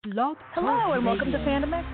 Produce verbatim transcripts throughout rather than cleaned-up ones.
Blog Hello Talk and welcome to Radio. Phantom Access.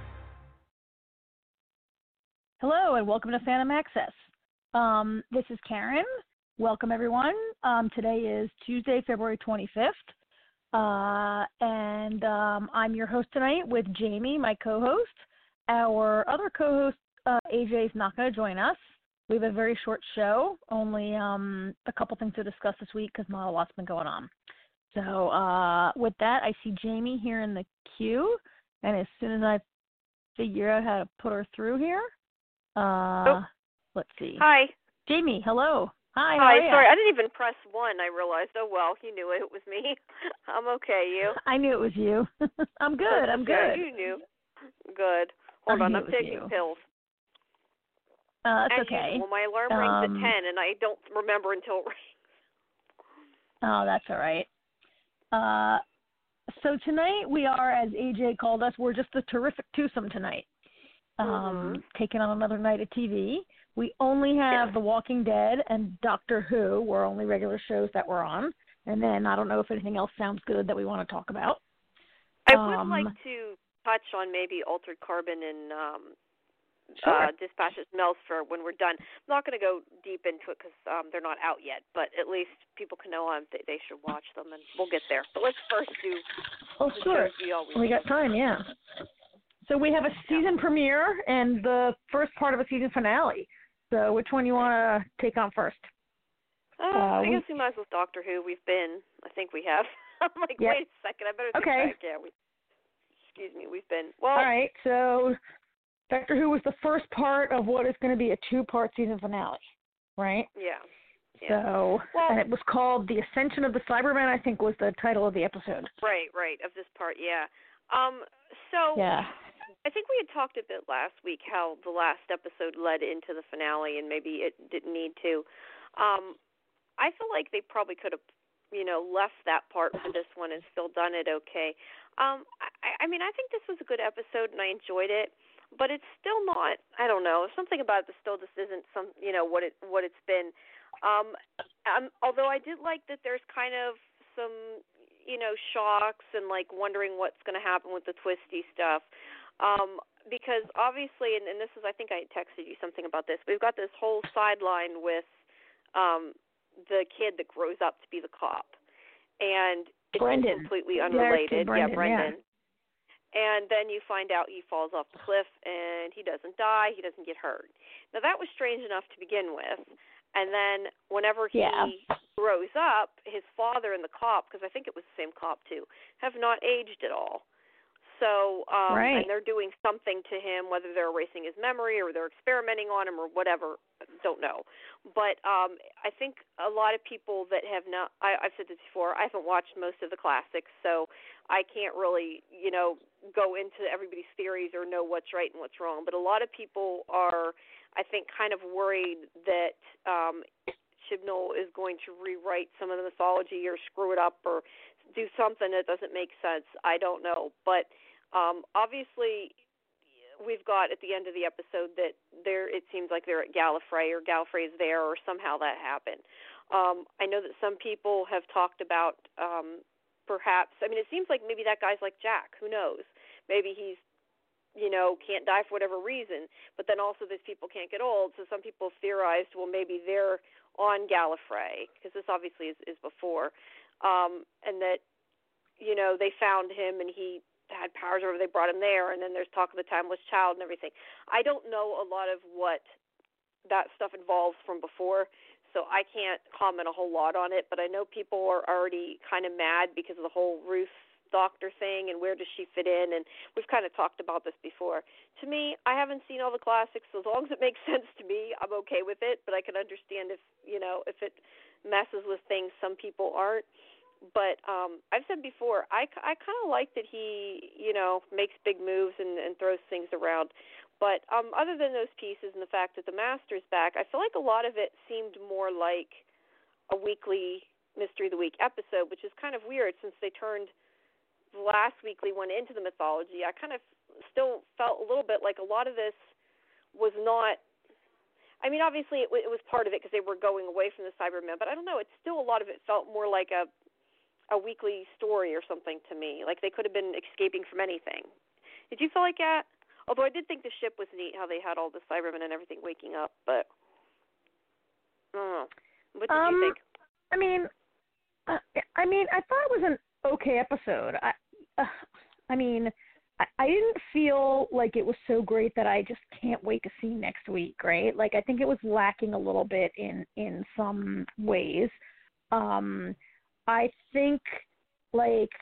Hello and welcome to Phantom Access. Um, this is Karen. Welcome everyone. Um, today is Tuesday, February twenty-fifth, uh, and um, I'm your host tonight with Jamie, my co-host. Our other co-host, uh, A J, is not going to join us. We have a very short show, only um, a couple things to discuss this week because not a lot's been going on. So uh, with that, I see Jamie here in the queue, and as soon as I figure out how to put her through here, uh, oh. let's see. Hi. Jamie, hello. Hi, how Hi, are you? sorry, I didn't even press one, I realized. Oh, well, you knew it, it was me. I'm okay, you? I knew it was you. I'm good, That's I'm okay. good. You knew. Good. Hold I on, knew I'm it was taking you. pills. Uh, that's As okay. usual, my alarm rings Um, at ten, and I don't remember until it rings. Oh, that's all right. Uh, so tonight we are, as A J called us, we're just a terrific twosome tonight. Um, mm-hmm. Taking on another night of T V. We only have Yeah. The Walking Dead and Doctor Who were only regular shows that we're on. And then I don't know if anything else sounds good that we want to talk about. I um, would like to touch on maybe Altered Carbon and um, Sure. uh, Dispatches Melster when we're done. I'm not going to go deep into it because um, they're not out yet, but at least people can know um, they, they should watch them, and we'll get there. But let's first do Oh, the sure. shows we always We do. got time, yeah. So we have a season Yeah. premiere and the first part of a season finale. So which one you want to take on first? Uh, Uh, I we- guess we might as well Doctor Who. We've been. I think we have. I'm like, Yep. wait a second. I better think Okay. back. Yeah, we. Excuse me. We've been. Well. All right. So Doctor Who was the first part of what is going to be a two-part season finale, right? Yeah. yeah. So, well, and it was called The Ascension of the Cybermen, I think was the title of the episode. Right. Right. Of this part. Yeah. Um. So. Yeah. I think we had talked a bit last week how the last episode led into the finale, and maybe it didn't need to. Um. I feel like they probably could have, you know, left that part for this one and still done it okay. Um, I, I mean, I think this was a good episode and I enjoyed it, but it's still not. I don't know. Something about it still just isn't some, you know, what it what it's been. Um, um, although I did like that there's kind of some, you know, shocks and like wondering what's going to happen with the twisty stuff. Um, because obviously, and, and this is, I think I texted you something about this. We've got this whole sideline with. Um, the kid that grows up to be the cop, and it's Brendan. completely Yeah, unrelated. Brendan, yeah, Brendan. Yeah. And then you find out he falls off the cliff, and he doesn't die. He doesn't get hurt. Now that was strange enough to begin with. And then whenever he Yeah. grows up, his father and the cop, because I think it was the same cop too, have not aged at all. So, um, right. and they're doing something to him, whether they're erasing his memory or they're experimenting on him or whatever, don't know. But um, I think a lot of people that have not, I, I've said this before, I haven't watched most of the classics, so I can't really, you know, go into everybody's theories or know what's right and what's wrong. But a lot of people are, I think, kind of worried that um, Chibnall is going to rewrite some of the mythology or screw it up or do something that doesn't make sense. I don't know. But Um, obviously, we've got at the end of the episode that there. It seems like they're at Gallifrey, or Gallifrey is there, or somehow that happened. Um, I know that some people have talked about um, perhaps. I mean, it seems like maybe that guy's like Jack. Who knows? Maybe he's, you know, can't die for whatever reason. But then also, these people can't get old. So some people have theorized, well, maybe they're on Gallifrey because this obviously is, is before, um, and that, you know, they found him and he had powers over, they brought him there, and then there's talk of the timeless child and everything. I don't know a lot of what that stuff involves from before, so I can't comment a whole lot on it, but I know people are already kind of mad because of the whole Ruth Doctor thing and where does she fit in, and we've kind of talked about this before. To me, I haven't seen all the classics, so as long as it makes sense to me, I'm okay with it, but I can understand if, you know, if it messes with things some people aren't. But um, I've said before, I, I kind of like that he, you know, makes big moves and, and throws things around. But um, other than those pieces and the fact that the Master's back, I feel like a lot of it seemed more like a weekly Mystery of the Week episode, which is kind of weird since they turned the last weekly one into the mythology. I kind of still felt a little bit like a lot of this was not, I mean, obviously it, w- it was part of it because they were going away from the Cybermen, but I don't know, it's still a lot of it felt more like a a weekly story or something to me. Like they could have been escaping from anything. Did you feel like that? Although I did think the ship was neat, how they had all the Cybermen and everything waking up, but I don't know. What did um, you think? I mean, uh, I mean, I thought it was an okay episode. I, uh, I mean, I, I didn't feel like it was so great that I just can't wait to see next week, right? Like, I think it was lacking a little bit in, in some ways. Um, I think, like,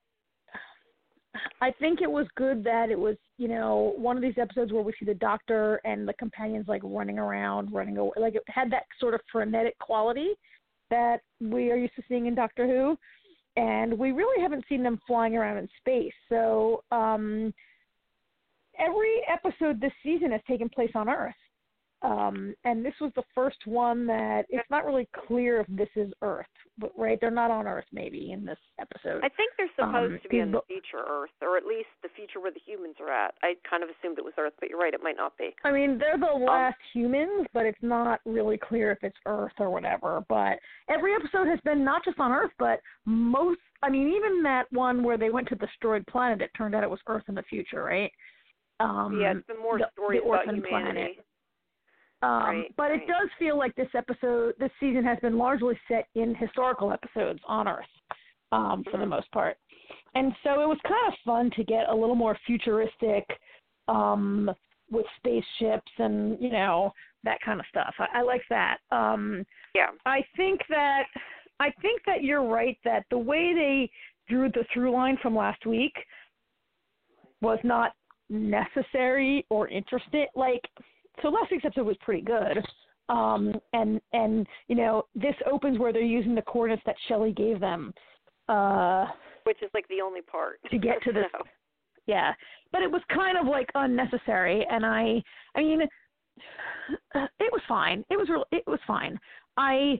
I think it was good that it was, you know, one of these episodes where we see the Doctor and the companions, like, running around, running away. Like, it had that sort of frenetic quality that we are used to seeing in Doctor Who. And we really haven't seen them flying around in space. So um, every episode this season has taken place on Earth. Um, and this was the first one that it's not really clear if this is Earth, but, right? They're not on Earth maybe in this episode. I think they're supposed um, to be on the future Earth, or at least the future where the humans are at. I kind of assumed it was Earth, but you're right, it might not be. I mean, they're the last um, humans, but it's not really clear if it's Earth or whatever. But every episode has been not just on Earth, but most, I mean, even that one where they went to the destroyed planet, it turned out it was Earth in the future, right? Um, yeah, it's been more the, stories the about humanity. Planet. Um, right, but right. it does feel like this episode, this season has been largely set in historical episodes on Earth, um, for mm-hmm. the most part. And so it was kind of fun to get a little more futuristic, um, with spaceships and, you know, that kind of stuff. I, I like that. Um, yeah. I think that, I think that you're right that the way they drew the through line from last week was not necessary or interesting. Like, so last week's episode was pretty good. Um, and, and, you know, this opens where they're using the coordinates that Shelley gave them. Uh, Which is like the only part. To get to this. so. Yeah. But it was kind of like unnecessary. And I, I mean, it was fine. It was, real, it was fine. I,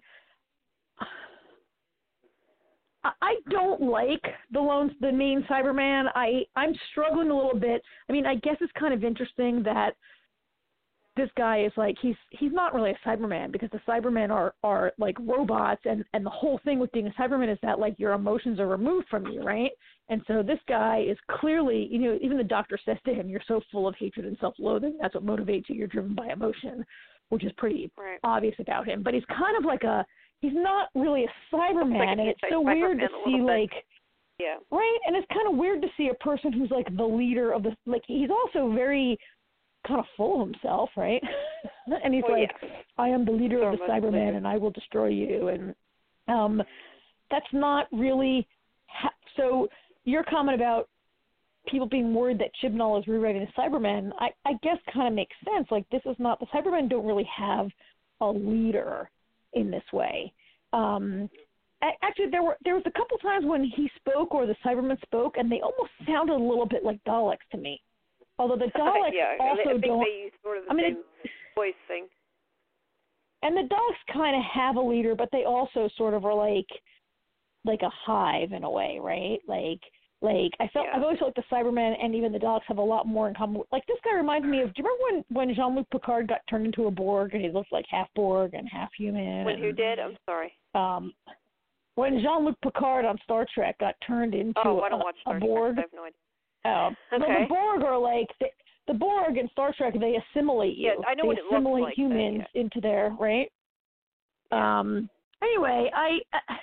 I don't like the lone, the main Cyberman. I, I'm struggling a little bit. I mean, I guess it's kind of interesting that this guy is like, he's he's not really a Cyberman because the Cybermen are, are like robots, and, and the whole thing with being a Cyberman is that like your emotions are removed from you, right? And so this guy is clearly, you know, even the Doctor says to him, you're so full of hatred and self-loathing, that's what motivates you, you're driven by emotion, which is pretty right. obvious about him. But he's kind of like a, he's not really a Cyberman, like and it's so weird to see like, yeah, right? And it's kind of weird to see a person who's like the leader of the, like he's also very kind of full of himself, right? And he's well, like, yeah. I am the leader so of the Cybermen, and I will destroy you. And um, that's not really ha- so. Your comment about people being worried that Chibnall is rewriting the Cybermen, I, I guess, kind of makes sense. Like, this is not, the Cybermen don't really have a leader in this way. Um, actually, there were there was a couple times when he spoke or the Cybermen spoke, and they almost sounded a little bit like Daleks to me. Although the Daleks yeah, also I think don't. They use sort of the I mean, same it, voice thing. And the Daleks kind of have a leader, but they also sort of are like, like a hive in a way, right? Like, like I felt yeah. I've always felt like the Cybermen and even the Daleks have a lot more in common. Like this guy reminds me of. Do you remember when when Jean-Luc Picard got turned into a Borg and he looked like half Borg and half human? When and, who did? I'm sorry. Um, when Jean-Luc Picard on Star Trek got turned into oh, I don't a, watch a Star Borg. Trek. I have no idea. Oh, okay. well, the Borg are like the, the Borg in Star Trek. They assimilate you. Yes, I know they what it assimilate looks like. humans then, yeah. into their right. Yeah. Um. Anyway, I.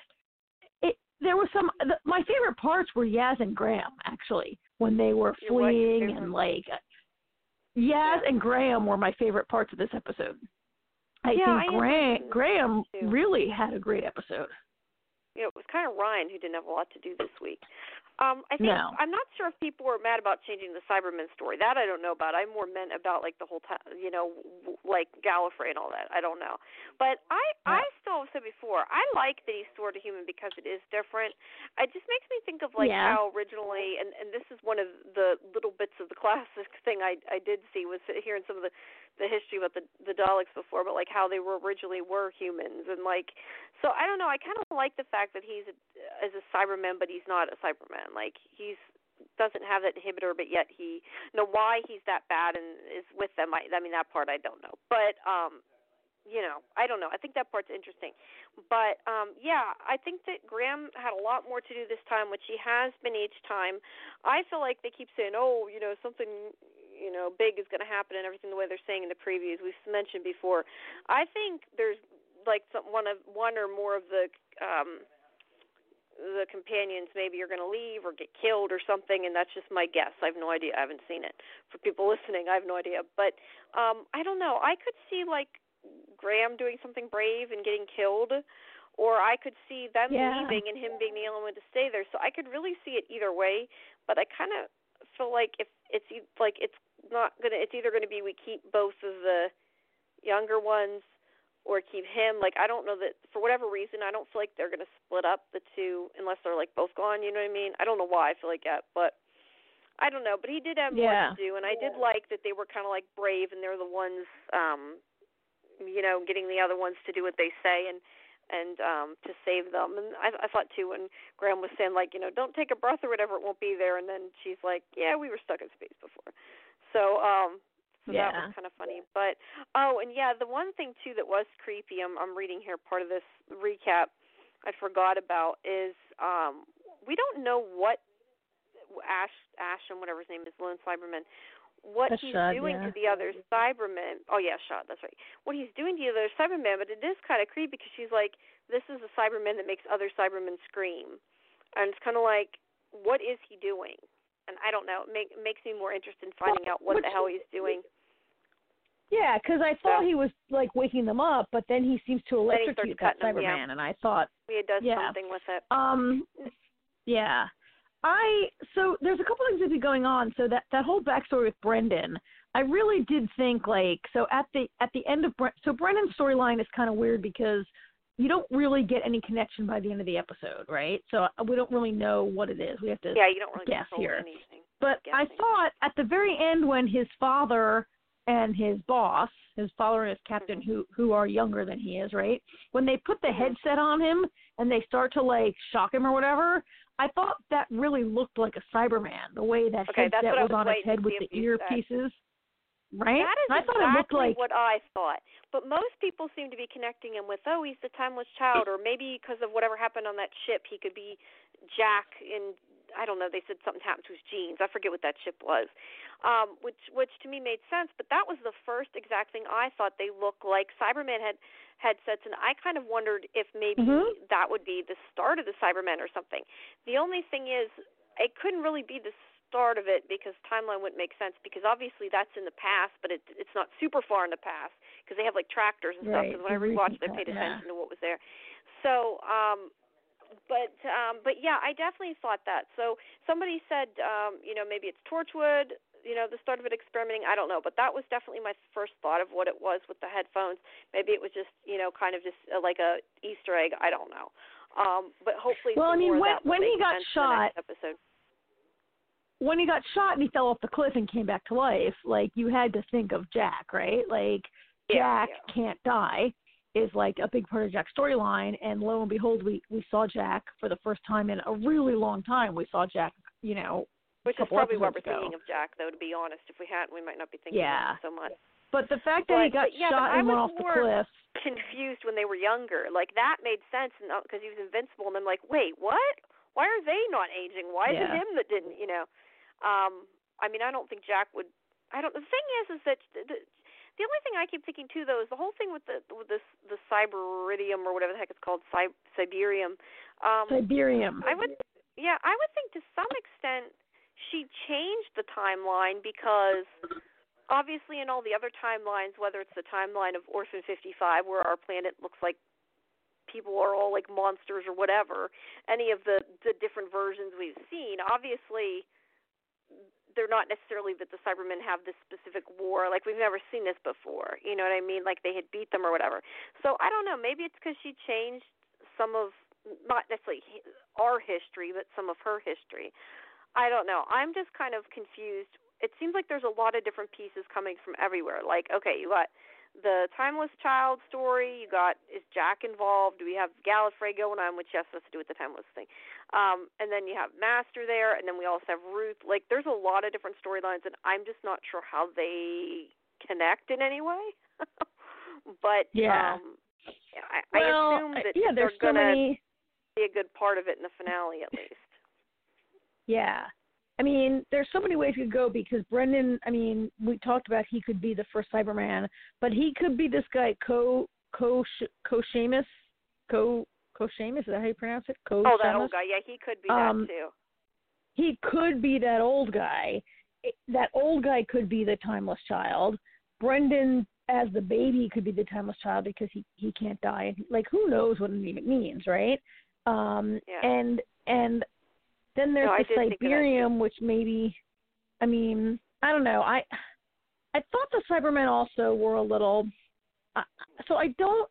It, there was some. The, my favorite parts were Yaz and Graham actually when they were Your what, fleeing your and like. Yaz yeah. and Graham were my favorite parts of this episode. I yeah, think I Graham Graham too. really had a great episode. Yeah, it was kind of Ryan who didn't have a lot to do this week. Um, I think No. I'm not sure if people were mad about changing the Cybermen story. That I don't know about. I more meant about like the whole time, you know, like Gallifrey and all that. I don't know. But I, Yeah. I still have said before, I like that he's sort of human because it is different. It just makes me think of like Yeah. how originally, and and this is one of the little bits of the classic thing I I did see was hearing some of the the history about the the Daleks before, but like how they were originally were humans and like. So I don't know. I kind of like the fact that he's a, as a Cyberman, but he's not a Cyberman. Like he's doesn't have that inhibitor, but yet he you know why he's that bad and is with them. I, I mean that part I don't know, but um, you know, I don't know. I think that part's interesting. But, um, yeah, I think that Graham had a lot more to do this time, which he has been each time. I feel like they keep saying, oh, you know, something, you know, big is going to happen and everything the way they're saying in the previews. We've mentioned before. I think there's, like, some, one of one or more of the um, the companions maybe are going to leave or get killed or something, and that's just my guess. I have no idea. I haven't seen it. For people listening, I have no idea. But um, I don't know. I could see, like, Graham doing something brave and getting killed, or I could see them yeah. leaving and him being the only one to stay there. So I could really see it either way, but I kind of feel like if it's like it's not gonna, it's either going to be we keep both of the younger ones or keep him. Like, I don't know that for whatever reason I don't feel like they're going to split up the two unless they're like both gone. You know what I mean? I don't know why I feel like that, but I don't know. But he did have yeah. more to do, and I did like that they were kind of like brave and they're the ones. Um, you know, getting the other ones to do what they say and and um, to save them. And I, I thought, too, when Graham was saying, like, you know, don't take a breath or whatever, it won't be there. And then she's like, yeah, we were stuck in space before. So, um, so yeah. that was kind of funny. But, oh, and, yeah, the one thing, too, that was creepy, I'm, I'm reading here part of this recap I forgot about, is um, we don't know what Ash, Ash and whatever his name is, Lone Cyberman, what That's he's Shud, doing yeah. to the other Cybermen. Oh, yeah, Shud, that's right. What he's doing to the other Cybermen, but it is kind of creepy because she's like, this is a Cyberman that makes other Cybermen scream. And it's kind of like, what is he doing? And I don't know. It make, makes me more interested in finding well, out what which, the hell he's doing. Yeah, because I thought so, he was, like, waking them up, but then he seems to electrocute that Cyberman, them, yeah. and I thought... He does yeah. something with it. Um, yeah. I, so there's a couple things that be going on. So that, that whole backstory with Brendan, I really did think, like, so at the at the end of, Bre- so Brendan's storyline is kind of weird because you don't really get any connection by the end of the episode, right? So we don't really know what it is. We have to yeah, you don't really guess here. Anything. But I thought at the very end when his father and his boss, his father and his captain, mm-hmm. who who are younger than he is, right? When they put the mm-hmm. headset on him and they start to, like, shock him or whatever, I thought that really looked like a Cyberman, the way that okay, headset was, was on his head with the earpieces. Right? That is I thought exactly it looked like... what I thought. But most people seem to be connecting him with, oh, he's the timeless child, or maybe because of whatever happened on that ship, he could be Jack in, I don't know, they said something happened to his genes. I forget what that ship was, um, which which to me made sense. But that was the first exact thing I thought they looked like. Cyberman had headsets, and I kind of wondered if maybe mm-hmm. that would be the start of the Cybermen or something. The only thing is, it couldn't really be the start of it because timeline wouldn't make sense because obviously that's in the past, but it, it's not super far in the past because they have like tractors and right. stuff. Because when I rewatched, I paid attention yeah. to what was there. So, um, but um, but yeah, I definitely thought that. So somebody said, um, you know, maybe it's Torchwood. You know, the start of it experimenting. I don't know, but that was definitely my first thought of what it was with the headphones. Maybe it was just, you know, kind of just uh, like a Easter egg. I don't know. Um, but hopefully, well, I mean, when when he got shot. Episode. When he got shot and he fell off the cliff and came back to life, like, you had to think of Jack, right? Like, yeah, Jack yeah. can't die is, like, a big part of Jack's storyline, and lo and behold, we, we saw Jack for the first time in a really long time. We saw Jack, you know, Which a is probably what we're ago. thinking of Jack, though, to be honest. If we hadn't, we might not be thinking yeah. of him so much. But the fact that but, he got but, yeah, shot and went off the cliff. Confused when they were younger. Like, that made sense because he was invincible, and I'm like, wait, what? Why are they not aging? Why is yeah. it him that didn't, you know? Um, I mean, I don't think Jack would. I don't. The thing is, is that the, the only thing I keep thinking too, though, is the whole thing with the with this the Cyberidium or whatever the heck it's called, Cy, Cyberium. Um, Cyberium. I would. Yeah, I would think to some extent she changed the timeline because obviously in all the other timelines, whether it's the timeline of Orphan fifty-five, where our planet looks like people are all like monsters or whatever, any of the the different versions we've seen, obviously. They're not necessarily that the Cybermen have this specific war. Like, we've never seen this before. You know what I mean? Like, they had beat them or whatever. So, I don't know. Maybe it's because she changed some of, not necessarily our history, but some of her history. I don't know. I'm just kind of confused. It seems like there's a lot of different pieces coming from everywhere. Like, okay, you got the Timeless Child story. You got, is Jack involved? Do we have Gallifrey going on, which yes, has to do with the Timeless thing. Um, and then you have Master there, and then we also have Ruth. Like, there's a lot of different storylines, and I'm just not sure how they connect in any way. But yeah. um, I, well, I assume that yeah, they're there's so going to many... be a good part of it in the finale, at least. Yeah. I mean, there's so many ways you could go because Brendan, I mean, we talked about he could be the first Cyberman, but he could be this guy, Co, Co, Co Seamus, Co, Co Seamus, is that how you pronounce it? Co Oh, that Seamus? old guy. Yeah, he could be um, that, too. He could be that old guy. That old guy could be the timeless child. Brendan, as the baby, could be the timeless child because he, he can't die. Like, who knows what it even means, right? Um, yeah. And, and, Then there's no, the Cyberium, which maybe, I mean, I don't know. I I thought the Cybermen also were a little, uh, so I don't,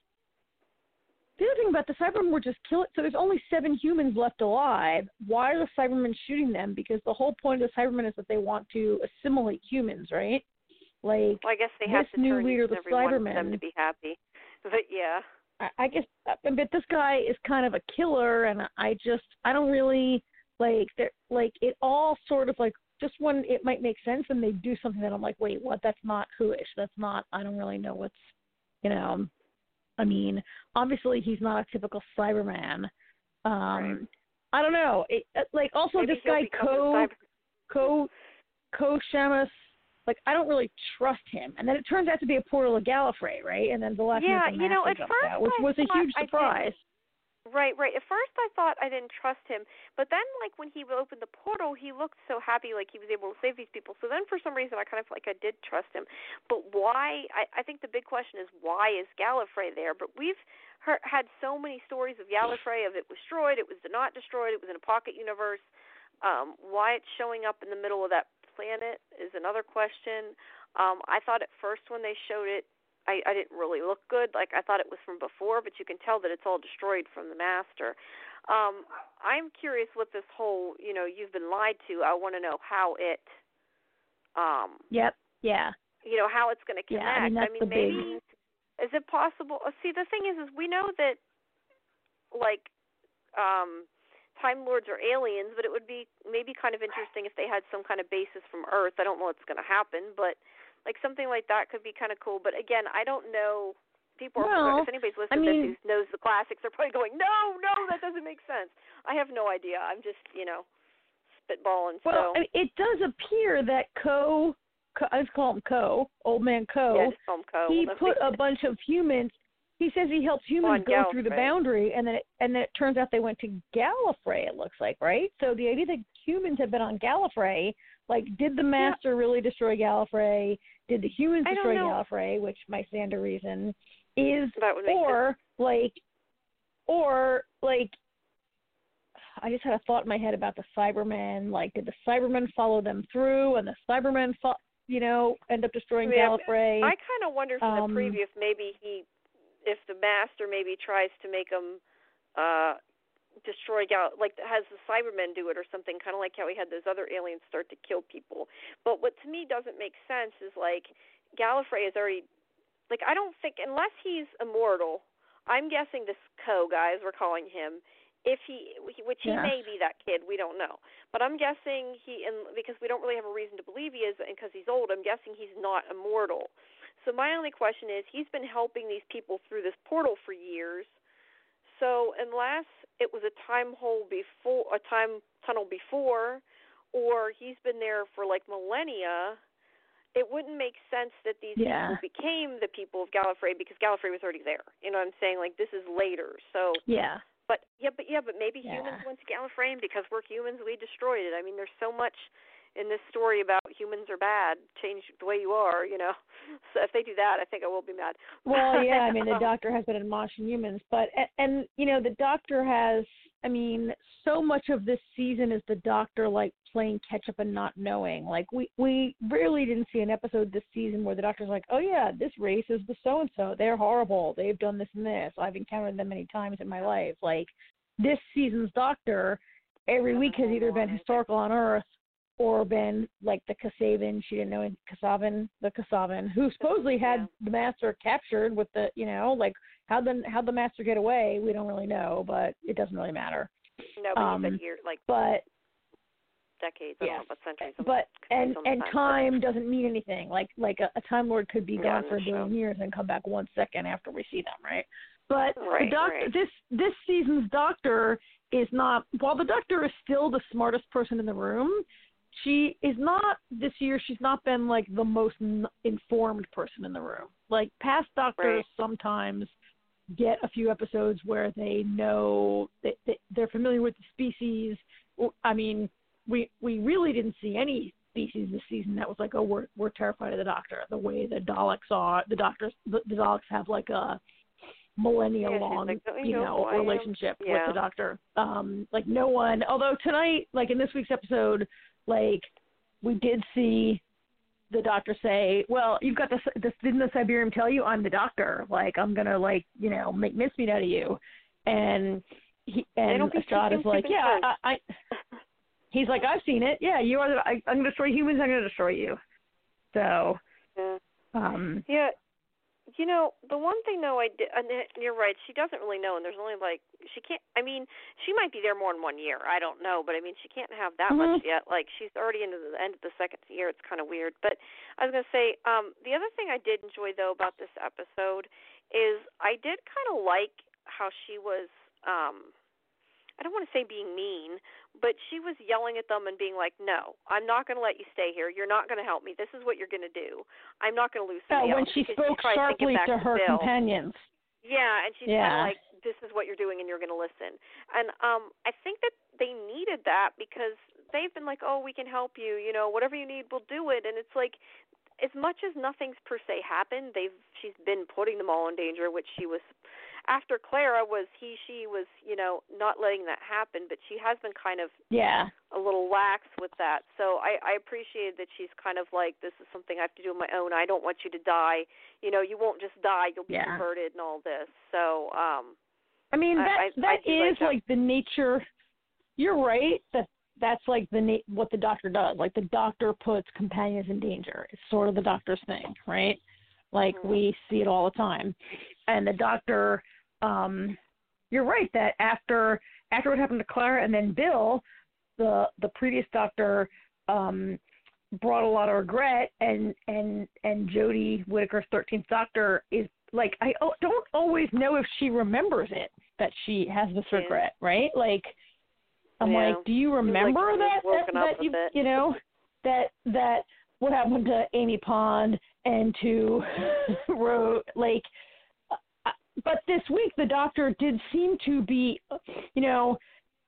the other thing about the Cybermen were just killing, so there's only seven humans left alive. Why are the Cybermen shooting them? Because the whole point of the Cybermen is that they want to assimilate humans, right? Like, well, I guess they have this to new turn leader of the every one of Cybermen, them to be happy. But, yeah. I, I guess, but this guy is kind of a killer, and I just, I don't really, like, like, it all sort of, like, just when it might make sense and they do something that I'm like, wait, what? That's not who-ish. That's not, I don't really know what's, you know, I mean, obviously he's not a typical Cyberman. Um, right. I don't know. It, like, also Maybe this guy, Co, Co, Co Shamus, like, I don't really trust him. And then it turns out to be a portal of Gallifrey, right? And then the last yeah, minute the you know, Master at jumps first out, which I was a huge surprise. Right, right. At first I thought I didn't trust him, but then, like, when he opened the portal, he looked so happy, like he was able to save these people. So then for some reason I kind of like I did trust him. But why, I, I think the big question is, why is Gallifrey there? But we've heard, had so many stories of Gallifrey, of it was destroyed, it was not destroyed, it was in a pocket universe. Um, why it's showing up in the middle of that planet is another question. Um, I thought at first when they showed it, I, I didn't really look good. Like, I thought it was from before, but you can tell that it's all destroyed from the Master. Um, I'm curious what this whole, you know, you've been lied to. I want to know how it, um, yep, yeah. you know, how it's going to connect. Yeah, I mean, that's I mean the maybe, big... is it possible? See, the thing is, is we know that, like, um, Time Lords are aliens, but it would be maybe kind of interesting if they had some kind of basis from Earth. I don't know what's going to happen, but like something like that could be kind of cool. But again, I don't know. People are, well, if anybody's listening I mean, to this who knows the classics, they're probably going, no, no, that doesn't make sense. I have no idea. I'm just, you know, spitballing. Well, so. I mean, it does appear that Co, Co I just call him Co, Old Man Co, yeah, just call him Co. he put a bunch of humans, he says he helps humans go Gallifrey. through the boundary, and then, it, and then it turns out they went to Gallifrey, it looks like, right? So the idea that humans have been on Gallifrey, like, did the Master yeah. really destroy Gallifrey? Did the humans I destroy Gallifrey, which might stand to reason, is, or, sense. like, or, like, I just had a thought in my head about the Cybermen. Like, did the Cybermen follow them through, and the Cybermen, fo- you know, end up destroying yeah, Gallifrey? I kind of wonder from um, the preview if maybe he, if the Master maybe tries to make them uh, destroy Gal, like has the Cybermen do it or something, kind of like how he had those other aliens start to kill people. But what to me doesn't make sense is like Gallifrey is already, like I don't think unless he's immortal. I'm guessing this Co guy, as we're calling him. If he, which he yeah. may be that kid, we don't know. But I'm guessing he, and because we don't really have a reason to believe he is, and because he's old, I'm guessing he's not immortal. So my only question is, he's been helping these people through this portal for years. So unless it was a time hole before, a time tunnel before, or he's been there for like millennia, it wouldn't make sense that these yeah. people became the people of Gallifrey because Gallifrey was already there. You know what I'm saying? Like this is later. So yeah. But yeah, but yeah, but maybe yeah. humans went to Gallifrey, and because we're humans, we destroyed it. I mean, there's so much in this story about humans are bad, change the way you are, you know. So if they do that, I think I will be mad. Well, yeah, I mean, the Doctor has been admonishing humans, but and, and you know, the Doctor has. I mean, so much of this season is the Doctor like playing catch up and not knowing. Like we we rarely didn't see an episode this season where the Doctor's like, oh yeah, this race is the so and so. They're horrible. They've done this and this. I've encountered them many times in my life. Like this season's Doctor, every week has either been historical on Earth or been like the Kasavan. She didn't know Kasavan, the Kasavan, who supposedly had yeah. the Master captured with the, you know, like. How the how the Master get away? We don't really know, but it doesn't really matter. No, but um, you said here, like, but decades. I Yes. don't know about centuries. I'm But and confused on the and time, time doesn't mean anything. Like like a, a Time Lord could be Yeah, gone in for a the billion show. years and come back one second after we see them, right? But the Right, doctor, right. this this season's Doctor is not. While the Doctor is still the smartest person in the room, she is not this year. She's not been like the most n- informed person in the room. Like past Doctors Right. sometimes get a few episodes where they know that they, they're familiar with the species. I mean, we we really didn't see any species this season that was like, oh, we're we're terrified of the Doctor. The way the Daleks are, the Doctors, the, the Daleks have like a millennia Yeah, she's long, like, "Don't you you know know, who I am?" relationship with Yeah. the Doctor. Um, like no one. Although tonight, like in this week's episode, like we did see the Doctor say, "Well, you've got this. this didn't the Siberian tell you I'm the Doctor? Like I'm gonna like you know make mincemeat out of you." And he and don't be Assad is too like, "Yeah, concerned. I." I he's like, "I've seen it. Yeah, you are. The, I, I'm gonna destroy humans. I'm gonna destroy you." So. Yeah. Um, Yeah. You know, the one thing though, I did, and you're right. She doesn't really know, and there's only like she can't. I mean, she might be there more than one year. I don't know, but I mean, she can't have that mm-hmm. much yet. Like she's already into the end of the second year. It's kind of weird. But I was gonna say, um, the other thing I did enjoy though about this episode is I did kind of like how she was. Um, I don't want to say being mean, but she was yelling at them and being like, "No, I'm not going to let you stay here. You're not going to help me. This is what you're going to do. I'm not going to lose somebody oh, when else." she Because spoke she tried sharply thinking back to her Bill. companions. Yeah, and she's Yeah. kind of like, "This is what you're doing, and you're going to listen." And um, I think that they needed that because they've been like, "Oh, we can help you. You know, whatever you need, we'll do it." And it's like, as much as nothing's per se happened, they've she's been putting them all in danger, which she was. After Clara was he, she was, you know, not letting that happen, but she has been kind of yeah. a little lax with that. So I, I appreciate that she's kind of like, this is something I have to do on my own. I don't want you to die. You know, you won't just die. You'll be Yeah. converted and all this. So, um, I mean, that I, I, that I is like, that. like the nature. You're right that that's like the na- what the Doctor does. Like the Doctor puts companions in danger. It's sort of the Doctor's thing, right? Like mm-hmm. we see it all the time. And the Doctor, um, you're right that after after what happened to Clara and then Bill, the the previous Doctor um, brought a lot of regret, and and and Jodie Whittaker's thirteenth Doctor is like, I don't always know if she remembers it, that she has this Yeah. regret, right? Like, I'm yeah. like, do you like remember that, that, that you, you know, that, that what happened to Amy Pond and to Rose, like, uh, but this week the Doctor did seem to be, you know,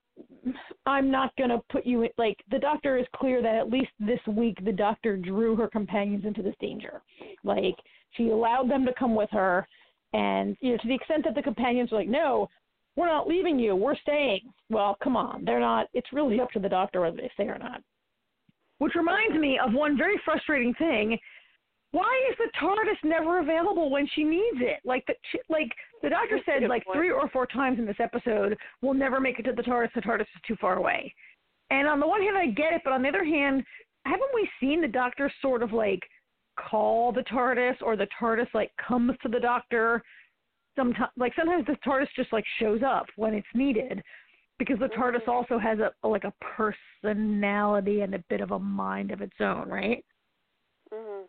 I'm not going to put you in, like, the Doctor is clear that at least this week the Doctor drew her companions into this danger. Like, she allowed them to come with her, and, you know, to the extent that the companions were like, no, we're not leaving you, we're staying. Well, come on, they're not, it's really up to the Doctor whether they stay or not. Which reminds me of one very frustrating thing. Why is the TARDIS never available when she needs it? Like the like the Doctor said like three or four times in this episode, we'll never make it to the TARDIS. The TARDIS is too far away. And on the one hand, I get it, but on the other hand, haven't we seen the Doctor sort of like call the TARDIS, or the TARDIS like comes to the Doctor? Sometimes, like sometimes the TARDIS just like shows up when it's needed, because the TARDIS also has a like a personality and a bit of a mind of its own, right? Mm-hmm.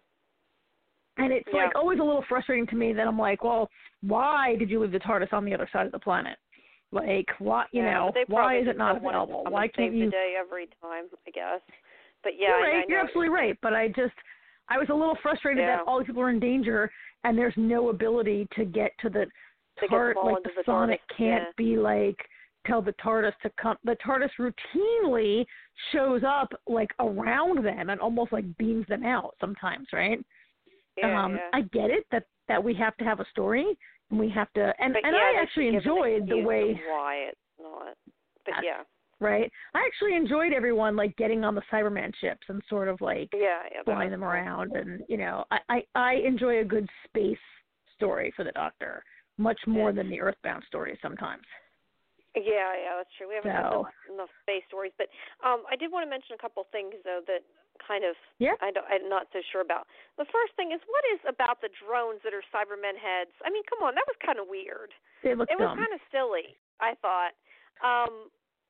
And it's yeah. like always a little frustrating to me that I'm like, well, why did you leave the TARDIS on the other side of the planet? Like, why, you yeah, know, why is it not available? Why can't you? Save the day every time, I guess. But yeah, you're right. I, I you're absolutely right. But I just, I was a little frustrated yeah. that all these people are in danger and there's no ability to get to the TARDIS. Like the, the Sonic TARDIS. can't yeah. be like, tell the TARDIS to come. The TARDIS routinely shows up like around them and almost like beams them out sometimes, right? Yeah, um, yeah. I get it that, that we have to have a story and we have to, and, but and yeah, I actually enjoyed the way why it's not. But yeah, right. I actually enjoyed everyone like getting on the Cyberman ships and sort of like yeah, yeah, flying them cool. around, and you know, I, I I enjoy a good space story for the Doctor much more yeah. than the Earthbound stories sometimes. Yeah, yeah, that's true. We haven't so. had enough, enough space stories, but um, I did want to mention a couple things though that kind of yeah. I don't, I'm not so sure about. The first thing is, what is about the drones that are Cybermen heads? I mean, come on, that was kind of weird. It, it was dumb. kind of silly, I thought. Um,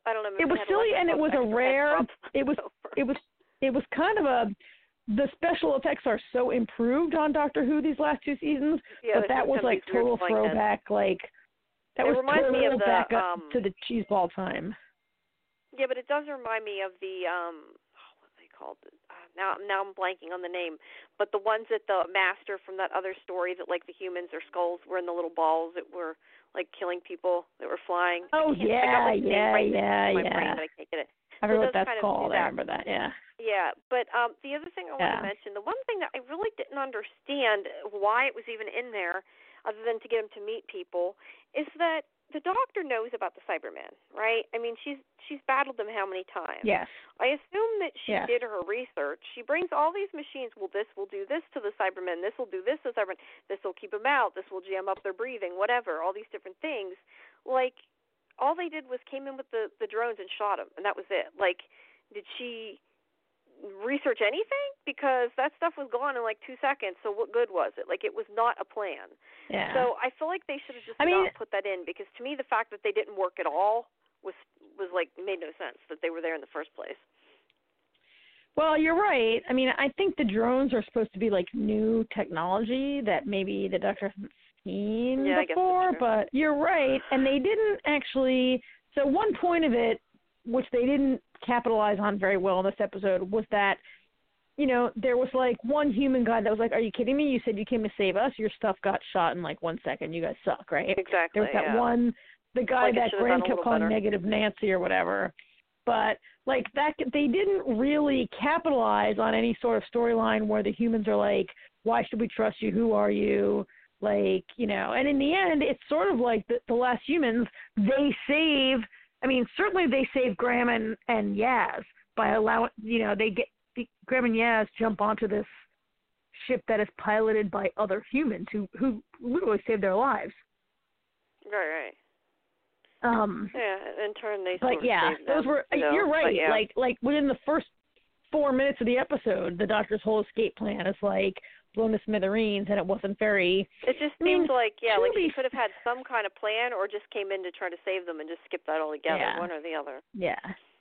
I don't know. It was silly, and it was a rare. It was. It was. It was kind of a. The special effects are so improved on Doctor Who these last two seasons, yeah, but that was like total throwback. Heads. Like that it was reminds total me of the, back up um, to the cheeseball time. Yeah, but it does remind me of the um, oh, what are they called? Uh, now, now I'm blanking on the name. But the ones that the master from that other story that like the humans or skulls were in the little balls that were like killing people that were flying. Oh yeah, I got, like, the yeah, name right yeah, in my yeah. brain, but I can't get it. I remember so what that's kind of called. That. I remember that. Yeah. Yeah, but um, the other thing I want yeah. to mention, the one thing that I really didn't understand why it was even in there, other than to get him to meet people, is that the Doctor knows about the Cybermen, right? I mean, she's she's battled them how many times? Yes. I assume that she yes. did her research. She brings all these machines. Well, this will do this to the Cybermen. This will do this to the Cybermen. This will keep them out. This will jam up their breathing. Whatever. All these different things. Like, all they did was came in with the the drones and shot them, and that was it. Like, did she research anything? Because that stuff was gone in like two seconds, so what good was it? Like, it was not a plan. Yeah. So I feel like they should have just I not mean, put that in, because to me the fact that they didn't work at all was was like made no sense that they were there in the first place. Well, you're right. I mean, I think the drones are supposed to be like new technology that maybe the Doctor hasn't seen yeah, before, I guess but you're right. And they didn't actually, so one point of it, which they didn't capitalize on very well in this episode, was that, you know, there was like one human guy that was like, are you kidding me? You said you came to save us. Your stuff got shot in like one second. You guys suck, right? Exactly. There was that yeah. one, the guy like that Graham kept calling better. Negative Nancy or whatever. But like that, they didn't really capitalize on any sort of storyline where the humans are like, why should we trust you? Who are you? Like, you know, and in the end, it's sort of like the, the last humans, they save, I mean, certainly they save Graham and, and Yaz by allowing, you know, they get, Graham and Yaz jump onto this ship that is piloted by other humans who, who literally save their lives. Right, right. Um, yeah, in turn they but sort of yeah, saved them, those were, you know, you're right, yeah. like, like within the first four minutes of the episode, the Doctor's whole escape plan is like blown to smithereens, and it wasn't very. It just I seems mean, like yeah, like be, he could have had some kind of plan, or just came in to try to save them and just skip that altogether, yeah. one or the other. Yeah,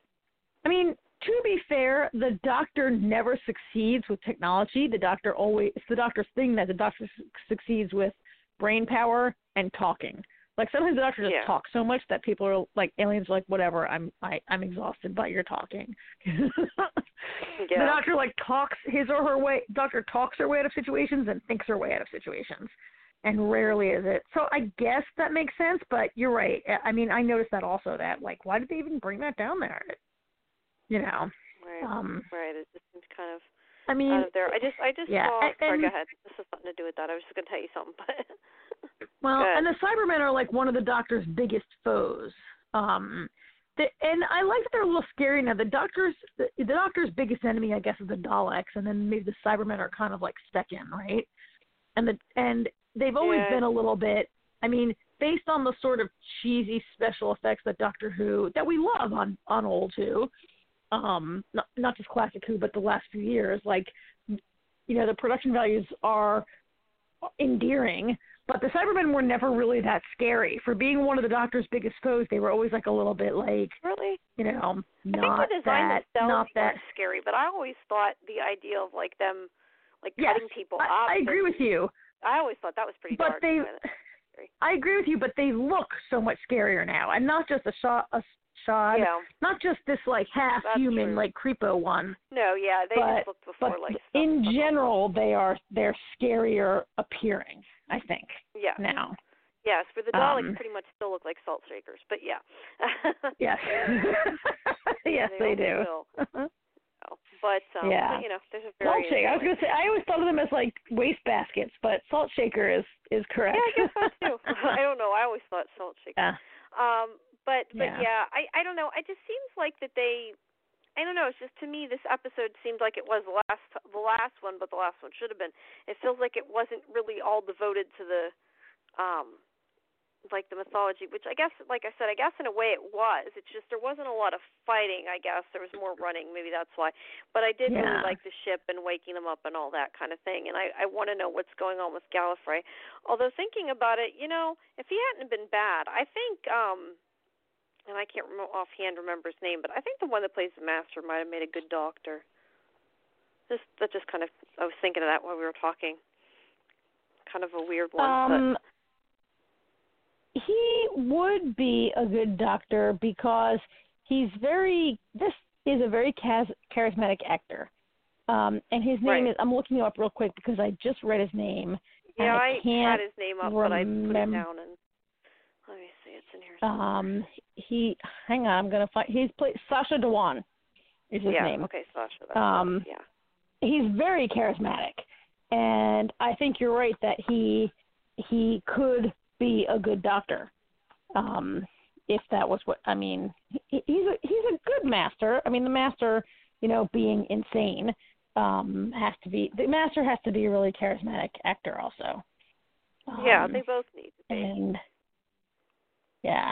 I mean, to be fair, the Doctor never succeeds with technology. The Doctor always, it's the Doctor's thing that the Doctor su- succeeds with brain power and talking. Like sometimes the Doctor just yeah. talks so much that people are like, aliens are like, whatever, I'm I, I'm exhausted by your talking. yeah. The Doctor like talks his or her way. Doctor talks her way out of situations and thinks her way out of situations, and rarely is it. So I guess that makes sense. But you're right. I mean, I noticed that also. That like, why did they even bring that down there? You know. Right. Um, right. It just seems kind of. I mean, out of there. I just, I just yeah, saw. and, sorry, go ahead. This has something to do with that. I was just going to tell you something, but. Well, and the Cybermen are like one of the Doctor's biggest foes. Um, the, and I like that they're a little scary now. The Doctor's, the, the Doctor's biggest enemy, I guess, is the Daleks, and then maybe the Cybermen are kind of like second, right? And the and they've always yeah. been a little bit. I mean, based on the sort of cheesy special effects that Doctor Who that we love on on old Who, um, not not just classic Who, but the last few years, like, you know, the production values are endearing. But the Cybermen were never really that scary. For being one of the Doctor's biggest foes, they were always like a little bit like, really, you know, not I think the design that, not that scary. But I always thought the idea of like them, like yes, cutting people I, up. I agree with you. I always thought that was pretty but dark. They, I agree with you, but they look so much scarier now, and not just a shot, a shot, yeah. not just this like half That's human true. like creepo one. No, yeah, they but, just looked before but like. in stuff, general, they are they're scarier appearing, I think. Yeah. Now. Yes, for the Daleks, um, pretty much still look like salt shakers, but yeah. yes. yes, they, they do. But um, yeah. but, you know, there's a salt very shaker. I was gonna say I always thought of them as like waste baskets, but salt shaker is is correct. Yeah, I guess that too. I don't know. I always thought salt shaker. Yeah. Um, but but yeah, yeah, I I don't know. It just seems like that they. I don't know. It's just to me, this episode seemed like it was the last the last one, but the last one should have been. It feels like it wasn't really all devoted to the, um, like the mythology, which I guess, like I said, I guess in a way it was. It's just there wasn't a lot of fighting. I guess there was more running. Maybe that's why. But I did yeah. really like the ship and waking them up and all that kind of thing. And I I want to know what's going on with Gallifrey. Although thinking about it, you know, if he hadn't been bad, I think um. and I can't remember, offhand remember his name, but I think the one that plays the master might have made a good doctor. Just that just kind of, I was thinking of that while we were talking. Kind of a weird one. Um, but. He would be a good doctor because he's very, this is a very chas- charismatic actor. Um, and his name right. is, I'm looking him up real quick because I just read his name. Yeah, I, I can't had his name up, remem- but I put it down and let me see, it's in here somewhere. Um, he, hang on, I'm going to find, he's played, Sacha Dhawan is his yeah, name. okay, Sasha. That's um, yeah. He's very charismatic. And I think you're right that he, he could be a good doctor. Um, if that was what, I mean, he, he's a, he's a good master. I mean, the master, you know, being insane, um, has to be, the master has to be a really charismatic actor also. Um, yeah, they both need to be. And, yeah.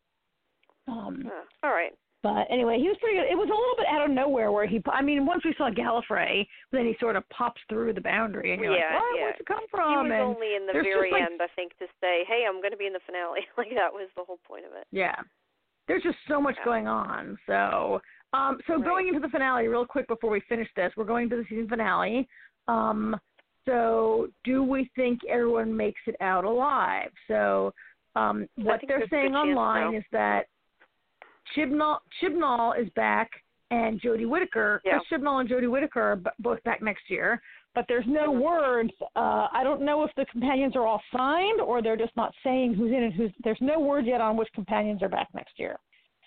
Um, uh, all right. But anyway, he was pretty good. It was a little bit out of nowhere where he, I mean, once we saw Gallifrey, then he sort of pops through the boundary, and you're yeah, like, what? yeah. Where'd you come from? He was and only in the there's very just, like, end, I think, to say, hey, I'm going to be in the finale. Like, that was the whole point of it. Yeah. There's just so much yeah. going on. So, um, so right. going into the finale real quick before we finish this, we're going to the season finale. Um, so do we think everyone makes it out alive? So um, what they're saying online is that Chibnall, Chibnall is back and Jodie Whittaker, yeah. Chibnall and Jodie Whittaker are b- both back next year, but there's no mm-hmm. words. Uh, I don't know if the companions are all signed or they're just not saying who's in it. Who's there's no word yet on which companions are back next year.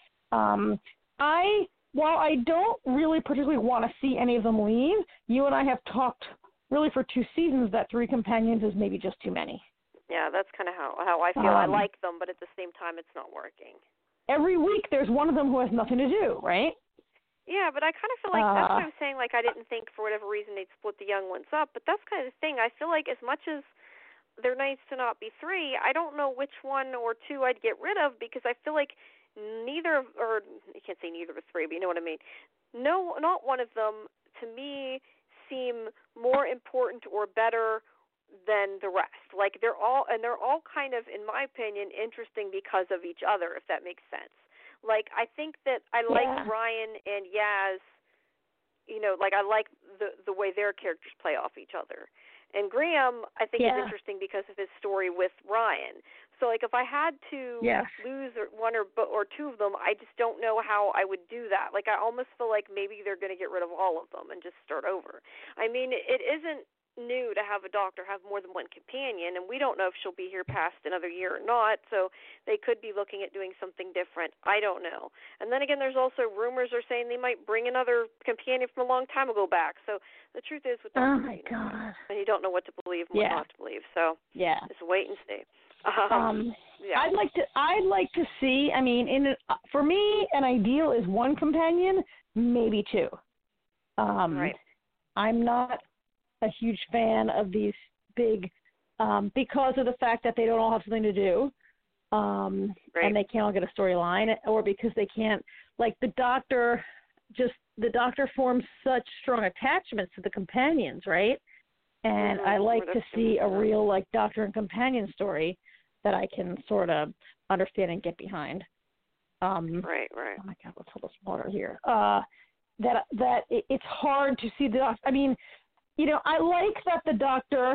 Um, I while I don't really particularly want to see any of them leave, you and I have talked really for two seasons that three companions is maybe just too many. Yeah, that's kind of how how I feel. Um, I like them, but at the same time, it's not working. Every week there's one of them who has nothing to do, right? Yeah, but I kind of feel like uh, that's what I was saying. Like, I didn't think for whatever reason they'd split the young ones up, but that's kind of the thing. I feel like as much as there needs to not be three, I don't know which one or two I'd get rid of because I feel like neither, or you can't say neither of the three, but you know what I mean. No, not one of them to me seem more important or better than the rest. Like, they're all, and they're all kind of, in my opinion, interesting because of each other, if that makes sense. Like, I think that I like yeah. Ryan and Yaz, you know, like I like the the way their characters play off each other. And Graham, I think, yeah. is interesting because of his story with Ryan. So, like, if I had to yes. lose one or or two of them, I just don't know how I would do that. Like, I almost feel like maybe they're going to get rid of all of them and just start over. I mean, it isn't new to have a doctor have more than one companion, and we don't know if she'll be here past another year or not, so they could be looking at doing something different. I don't know. And then again, there's also rumors are saying they might bring another companion from a long time ago back. So the truth is with oh doctors, my you know, God. and you don't know what to believe and yeah. what not to believe. So yeah. just wait and see. Um, um, yeah. I'd like to. I'd like to see. I mean, in a, for me, an ideal is one companion, maybe two. Um, right. I'm not a huge fan of these big, um, because of the fact that they don't all have something to do, um, right. and they can't all get a storyline, or because they can't, like the doctor, just the doctor forms such strong attachments to the companions, right? And mm-hmm. I like to see a that. real like doctor and companion story that I can sort of understand and get behind. Um, right, right. Oh my God, let's hold this water here. Uh, that that it, it's hard to see the. I mean. You know, I like that the doctor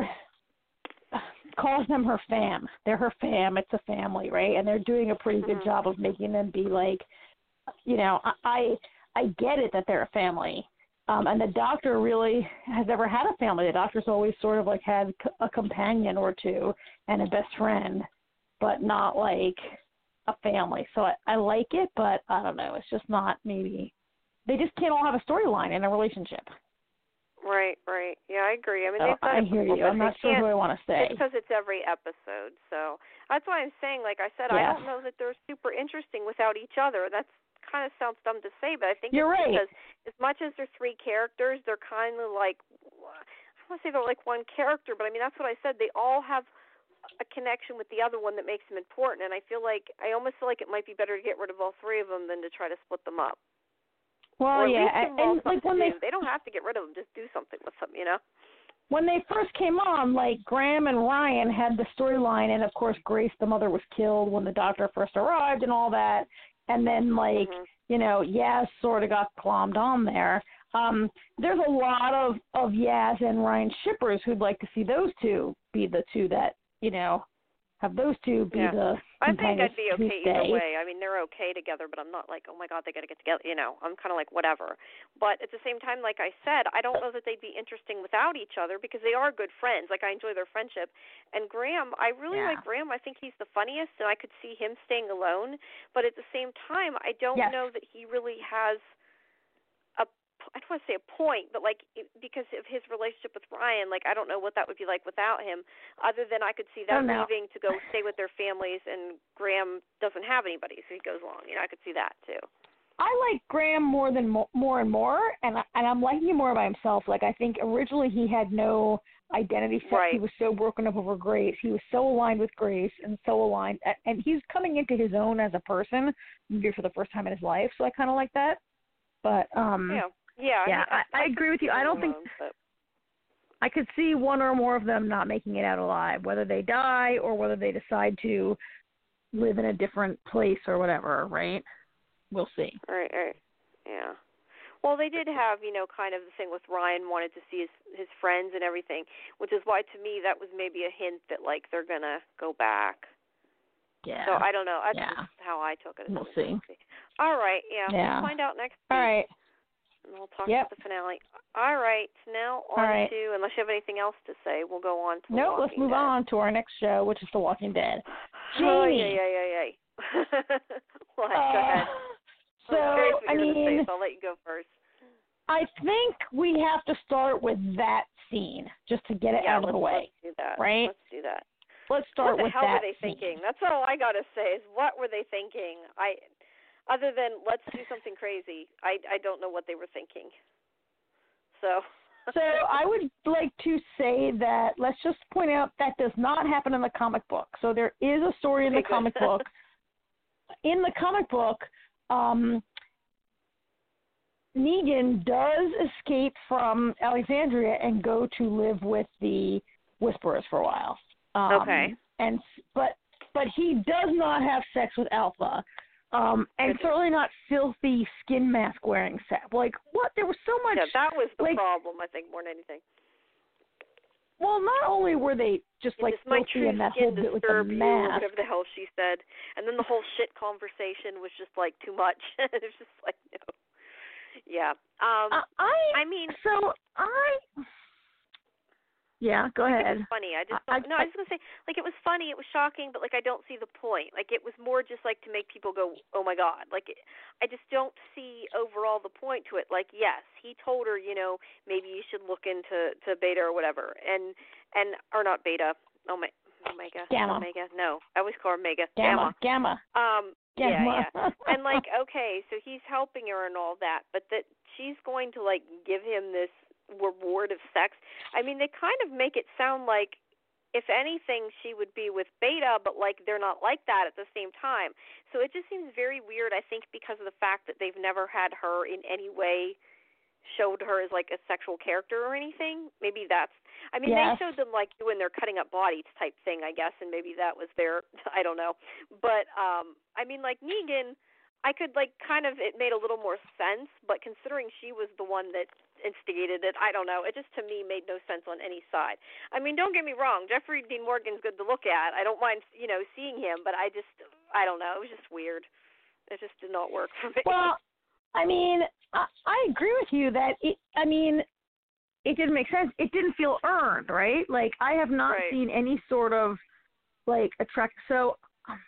calls them her fam. They're her fam. It's a family, right? And they're doing a pretty good mm-hmm. job of making them be like, you know, I I get it that they're a family. Um, and the doctor really has never had a family. The doctor's always sort of like had a companion or two and a best friend, but not like a family. So I, I like it, but I don't know. It's just not maybe. They just can't all have a storyline in a relationship. Right, right. Yeah, I agree. I mean, oh, they've done I it hear before, you. I'm not sure who I want to say. It's because it's every episode. So that's why I'm saying, like I said, yeah. I don't know that they're super interesting without each other. That's kind of sounds dumb to say, but I think You're it's right. because as much as they're three characters, they're kind of like, I don't want to say they're like one character, but I mean, that's what I said. They all have a connection with the other one that makes them important. And I feel like, I almost feel like it might be better to get rid of all three of them than to try to split them up. Well, or at yeah, least give them all and like when they, they, they don't have to get rid of them, just do something with them, you know? When they first came on, like Graham and Ryan had the storyline, and of course Grace, the mother, was killed when the doctor first arrived and all that. and then like mm-hmm. you know Yaz sort of got glommed on there. Um, there's a lot of of Yaz and Ryan shippers who'd like to see those two be the two that you know have those two be yeah. the I think I'd be who okay stay. either way. I mean, they're okay together, but I'm not like, oh my God, they got to get together. You know, I'm kind of like whatever. But at the same time, like I said, I don't know that they'd be interesting without each other because they are good friends. Like I enjoy their friendship. And Graham, I really Yeah. like Graham. I think he's the funniest, and I could see him staying alone. But at the same time, I don't Yes. know that he really has a. I don't want to say a point, but like because of his relationship with Ryan, like I don't know what that would be like without him. Other than I could see them leaving to go stay with their families, and Graham doesn't have anybody, so he goes along. You know, I could see that too. I like Graham more than mo- more and more, and I, and I'm liking him more by himself. Like I think originally he had no identity set. Right. He was so broken up over Grace. He was so aligned with Grace and so aligned, and he's coming into his own as a person maybe for the first time in his life. So I kind of like that. But um. Yeah. Yeah, yeah, I, I, I, I agree with you. I don't alone, think but... I could see one or more of them not making it out alive, whether they die or whether they decide to live in a different place or whatever, right? We'll see. Right, right, yeah. Well, they did have, you know, kind of the thing with Ryan wanted to see his his friends and everything, which is why to me that was maybe a hint that like they're gonna go back. Yeah. So I don't know. That's yeah. just how I took it. We'll see. All right, yeah. yeah. We'll find out next week. All right. And we'll talk yep. about the finale. All right, now on right. to, unless you have anything else to say, we'll go on to No, The let's move Dead. on to our next show, which is The Walking Dead. Jamie. Oh, yeah, yeah, yeah, yeah. Well, uh, go ahead. So, I'm curious what I you're mean, going to say, so I'll let you go first. I think we have to start with that scene just to get it yeah, out of the way. Let's do that. Right? Let's do that. Let's start with that. What the hell that were they scene. thinking? That's all I got to say is what were they thinking? I, Other than let's do something crazy, I, I don't know what they were thinking. So... So I would like to say that let's just point out that does not happen in the comic book. So there is a story in okay, the comic book. In the comic book, um, Negan does escape from Alexandria and go to live with the Whisperers for a while. Um, okay. And but but he does not have sex with Alpha. Um, and certainly not filthy skin mask wearing sex. Like, what? There was so much. Yeah, that was the like, problem, I think, more than anything. Well, not only were they just like filthy in that whole bit with the mask, whatever the hell she said, and then the whole shit conversation was just like too much. It was just like, no. Yeah. Um, uh, I. I mean, so I. Yeah, go like ahead. It was funny. I just I, no, I, I was gonna say like it was funny. It was shocking, but like I don't see the point. Like it was more just like to make people go, oh my god. Like it, I just don't see overall the point to it. Like yes, he told her, you know, maybe you should look into to Beta or whatever, and and or not Beta. Oh my, Omega. Gamma. Omega. No, I always call her Omega. Gamma. Gamma. Um. Gamma. Yeah, yeah. And like okay, so he's helping her and all that, but that she's going to like give him this reward of sex. I mean, they kind of make it sound like, if anything, she would be with Beta, but like they're not like that at the same time. So it just seems very weird, I think, because of the fact that they've never had her in any way showed her as like a sexual character or anything. Maybe that's, I mean, yes. they showed them like when they're cutting up bodies type thing, I guess, and maybe that was their, I don't know. But, um, I mean, like Negan, I could like kind of, it made a little more sense, but considering she was the one that instigated it, I don't know. It just to me made no sense on any side. I mean, don't get me wrong, Jeffrey Dean Morgan's good to look at. I don't mind, you know, seeing him, but I just, I don't know. It was just weird. It just did not work for me. Well, I mean, I, I agree with you that it. I mean, it didn't make sense. It didn't feel earned, right? Like I have not right. seen any sort of like attract. So.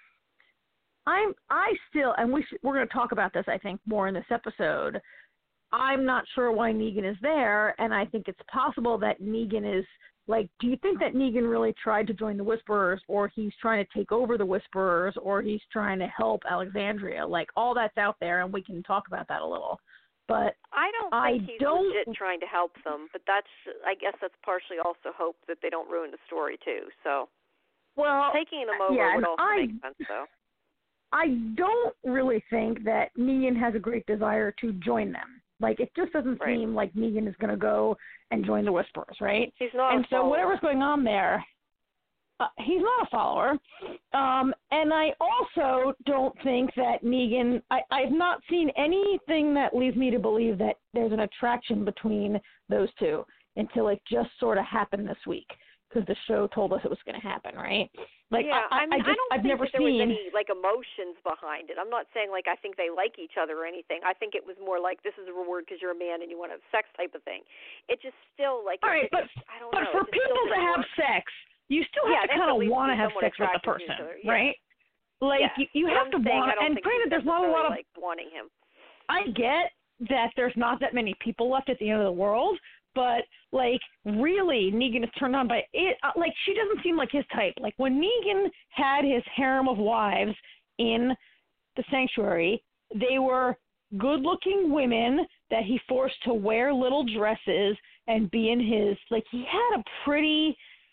I'm, I still, and we should, we're going to talk about this, I think, more in this episode. I'm not sure why Negan is there, and I think it's possible that Negan is, like, do you think that Negan really tried to join the Whisperers, or he's trying to take over the Whisperers, or he's trying to help Alexandria? Like, all that's out there, and we can talk about that a little. But I don't I think he's don't, legit trying to help them, but that's, I guess that's partially also hope that they don't ruin the story, too. So, well, taking them over yeah, would also I, make sense, though. I don't really think that Negan has a great desire to join them. Like, it just doesn't right. seem like Negan is going to go and join the Whisperers, right? He's not And so whatever's going on there, uh, he's not a follower. Um, and I also don't think that Negan, I, I've not seen anything that leads me to believe that there's an attraction between those two until it just sort of happened this week because the show told us it was going to happen, right? Like, yeah, I, I, mean, I, just, I don't I've think never that there seen... was any, like, emotions behind it. I'm not saying, like, I think they like each other or anything. I think it was more like, this is a reward because you're a man and you want to have sex type of thing. It just still, like... All right, it, but, I don't but know. for people to have work. sex, you still have yeah, to kind of want to have sex with the person, person, yeah. right? Like, yeah. you, you have I'm to saying, want... I don't And think granted, there's not a lot of... like, wanting him. I get that there's not that many people left at the end of the world, but, like, really, Negan is turned on by it. Uh, like, she doesn't seem like his type. Like, when Negan had his harem of wives in the sanctuary, they were good-looking women that he forced to wear little dresses and be in his, like, he had a pretty,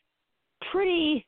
pretty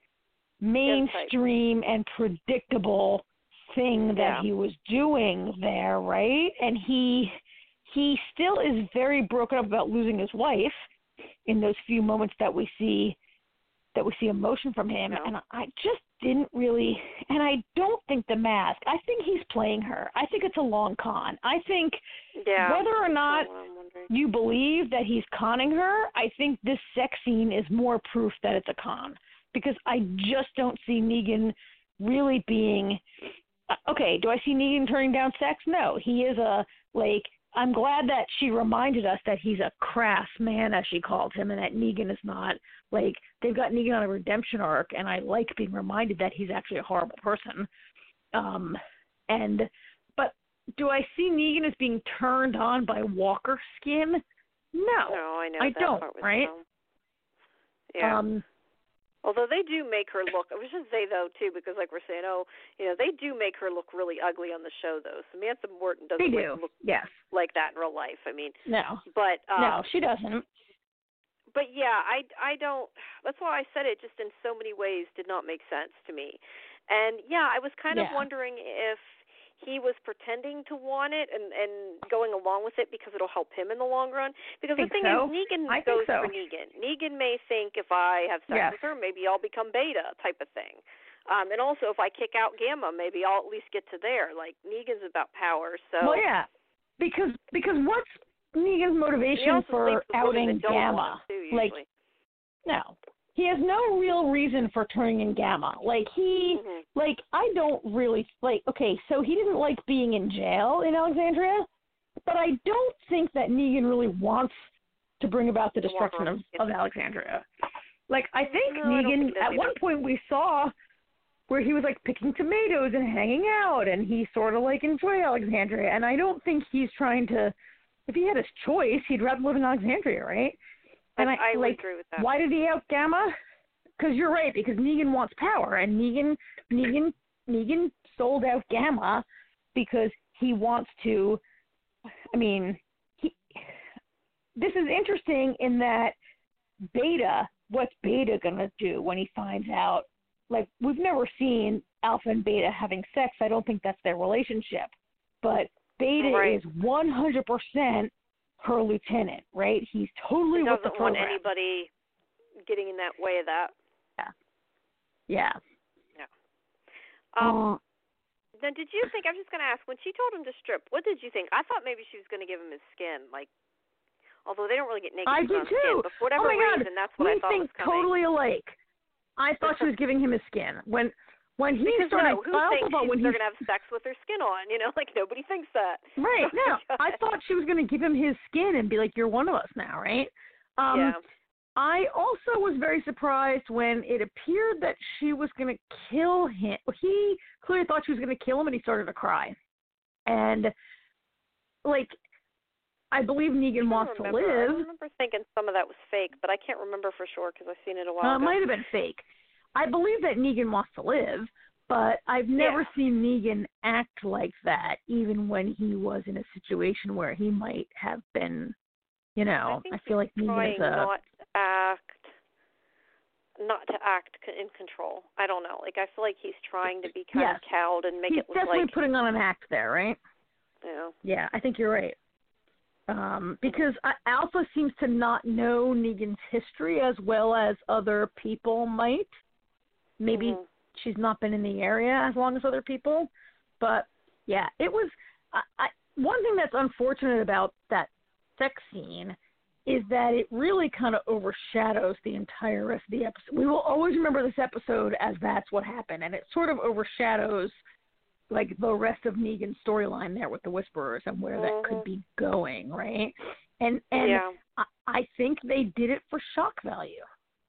mainstream and predictable thing that yeah. he was doing there, right? And he... He still is very broken up about losing his wife in those few moments that we see that we see emotion from him. No. And I just didn't really – and I don't think the mask – I think he's playing her. I think it's a long con. I think yeah, whether or not you believe that he's conning her, I think this sex scene is more proof that it's a con because I just don't see Negan really being – okay, do I see Negan turning down sex? No. He is a – like – I'm glad that she reminded us that he's a crass man, as she called him, and that Negan is not, like, they've got Negan on a redemption arc, and I like being reminded that he's actually a horrible person. Um, and, but do I see Negan as being turned on by Walker skin? No. No, I know. I that don't, part was right? dumb. Yeah. Um, Although they do make her look, I should say, though, too, because like we're saying, oh, you know, they do make her look really ugly on the show, though. Samantha Morton doesn't they do. like, look yes. like that in real life. I mean, no. But, um, no, she doesn't. But, yeah, I, I don't, that's why I said it just in so many ways did not make sense to me. And, yeah, I was kind yeah. of wondering if he was pretending to want it and, and going along with it because it'll help him in the long run. Because the thing so. is, Negan I goes so. for Negan. Negan may think if I have sex yes. with her, maybe I'll become Beta type of thing. Um, and also, if I kick out Gamma, maybe I'll at least get to there. Like, Negan's about power, so... Well, yeah, because because what's Negan's motivation for outing Gamma? Too, like, no. He has no real reason for turning in Gamma. Like, he, mm-hmm. like, I don't really, like, okay, so he didn't like being in jail in Alexandria, but I don't think that Negan really wants to bring about the destruction of, of Alexandria. Like, I think no, Negan, I think at either. one point we saw where he was, like, picking tomatoes and hanging out, and he sort of, like, enjoyed Alexandria, and I don't think he's trying to, if he had his choice, he'd rather live in Alexandria, right? And I, I, I like, would agree with that. Why did he out Gamma? Because you're right, because Negan wants power, and Negan, Negan, Negan sold out Gamma because he wants to. I mean, he. This is interesting in that Beta. What's Beta gonna do when he finds out? Like, we've never seen Alpha and Beta having sex. I don't think that's their relationship, but Beta right. is one hundred percent her lieutenant, right? He's totally he with the doesn't want program. anybody getting in that way of that. Yeah. Yeah. Yeah. Um, uh, then did you think, I was just going to ask, when she told him to strip, what did you think? I thought maybe she was going to give him his skin, like, although they don't really get naked I on did skin, too. but for whatever oh my reason, God. that's what we I thought think was coming. totally alike. I thought she was giving him his skin. When when he because, started, no, who I also thinks thought when they're he, going to have sex with their skin on? You know, like, nobody thinks that. Right, no. I thought she was going to give him his skin and be like, you're one of us now, right? Um, yeah. I also was very surprised when it appeared that she was going to kill him. He clearly thought she was going to kill him, and he started to cry. And, like, I believe Negan wants to remember. live. I remember thinking some of that was fake, but I can't remember for sure because I've seen it a while uh, ago. It might have been fake. I believe that Negan wants to live, but I've never yeah. seen Negan act like that, even when he was in a situation where he might have been, you know, I, I feel like Negan is a... not act, not to act in control. I don't know. Like, I feel like he's trying to be kind yes. of cowed and make he's it look definitely like... putting on an act there, right? Yeah. Yeah, I think you're right. Um, because uh, Alpha seems to not know Negan's history as well as other people might. maybe mm-hmm. she's not been in the area as long as other people. But, yeah, it was I, I, one thing that's unfortunate about that sex scene is that it really kind of overshadows the entire rest of the episode. We will always remember this episode as that's what happened, and it sort of overshadows like the rest of Negan's storyline there with the Whisperers and where mm-hmm. that could be going, right? And and yeah. I, I think they did it for shock value.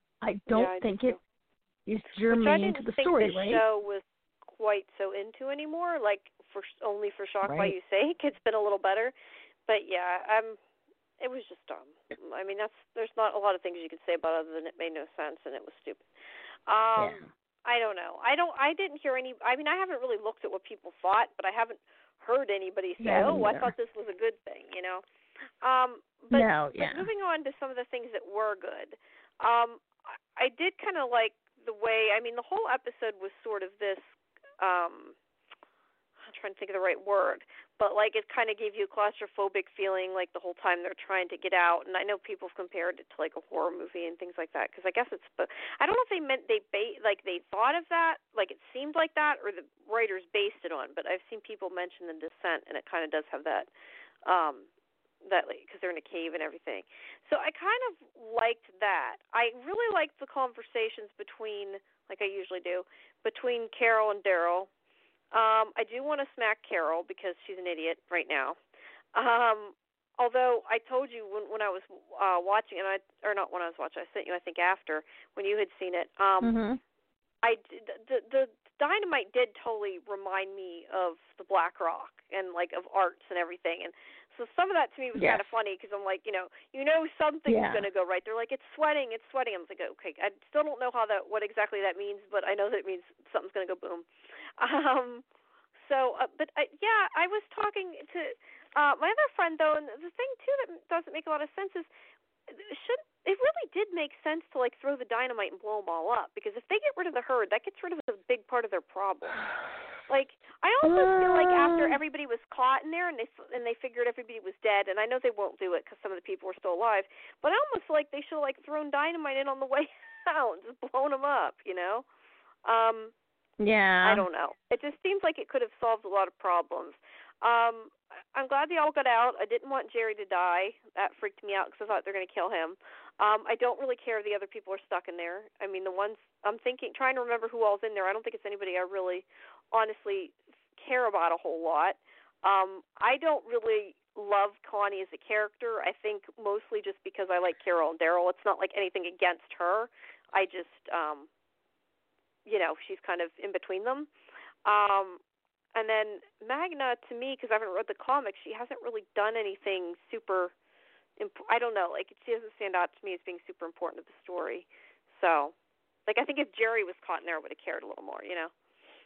I don't yeah, I think do it is germane to the story, think the right? show was quite so into anymore, like for only for shock right. value's sake. It's been a little better, but yeah, um, it was just dumb. I mean, that's there's not a lot of things you could say about it other than it made no sense and it was stupid. Um, yeah. I don't know. I don't. I didn't hear any. I mean, I haven't really looked at what people thought, but I haven't heard anybody say, Yeah, "Oh, I thought this was a good thing," you know. Um, but, no, yeah. but moving on to some of the things that were good, um, I, I did kind of like the way. I mean, the whole episode was sort of this. Um, I'm trying to think of the right word, but like it kind of gave you a claustrophobic feeling like the whole time they're trying to get out. And I know people have compared it to like a horror movie and things like that because I guess it's. But I don't know if they meant they ba- like they thought of that, like it seemed like that, or the writers based it on. But I've seen people mention The Descent, and it kind of does have that. Um, that because they're in a cave and everything. So I kind of liked that. I really liked the conversations between, like I usually do, between Carol and Daryl. Um, I do want to smack Carol because she's an idiot right now. Um, although I told you when, when I was uh, watching, and I or not when I was watching, I sent you I think after when you had seen it. Um, mm-hmm. I the the Dynamite did totally remind me of the Black Rock and like of arts and everything, and so some of that to me was yes. kind of funny because I'm like, you know, you know something's yeah. going to go right. They're like, it's sweating, it's sweating. I'm like, okay, I still don't know how that what exactly that means, but I know that it means something's going to go boom. Um, so, uh, but uh, yeah, I was talking to uh, my other friend though, and the thing too that doesn't make a lot of sense is should it really did make sense to like throw the dynamite and blow them all up because if they get rid of the herd, that gets rid of a big part of their problem. Like I also uh, feel like after everybody was caught in there and they and they figured everybody was dead, and I know they won't do it because some of the people were still alive, but I almost feel like they should have like thrown dynamite in on the way out, just blown them up, you know. Um, Yeah. I don't know. It just seems like it could have solved a lot of problems. Um, I'm glad they all got out. I didn't want Jerry to die. That freaked me out because I thought they're going to kill him. Um, I don't really care if the other people are stuck in there. I mean, the ones I'm thinking, trying to remember who all's in there. I don't think it's anybody I really, honestly, care about a whole lot. Um, I don't really love Connie as a character. I think mostly just because I like Carol and Daryl. It's not like anything against her. I just. Um, You know, she's kind of in between them. Um, and then Magna, to me, because I haven't read the comics, she hasn't really done anything super, imp- I don't know, like she doesn't stand out to me as being super important to the story. So, like I think if Jerry was caught in there, I would have cared a little more, you know?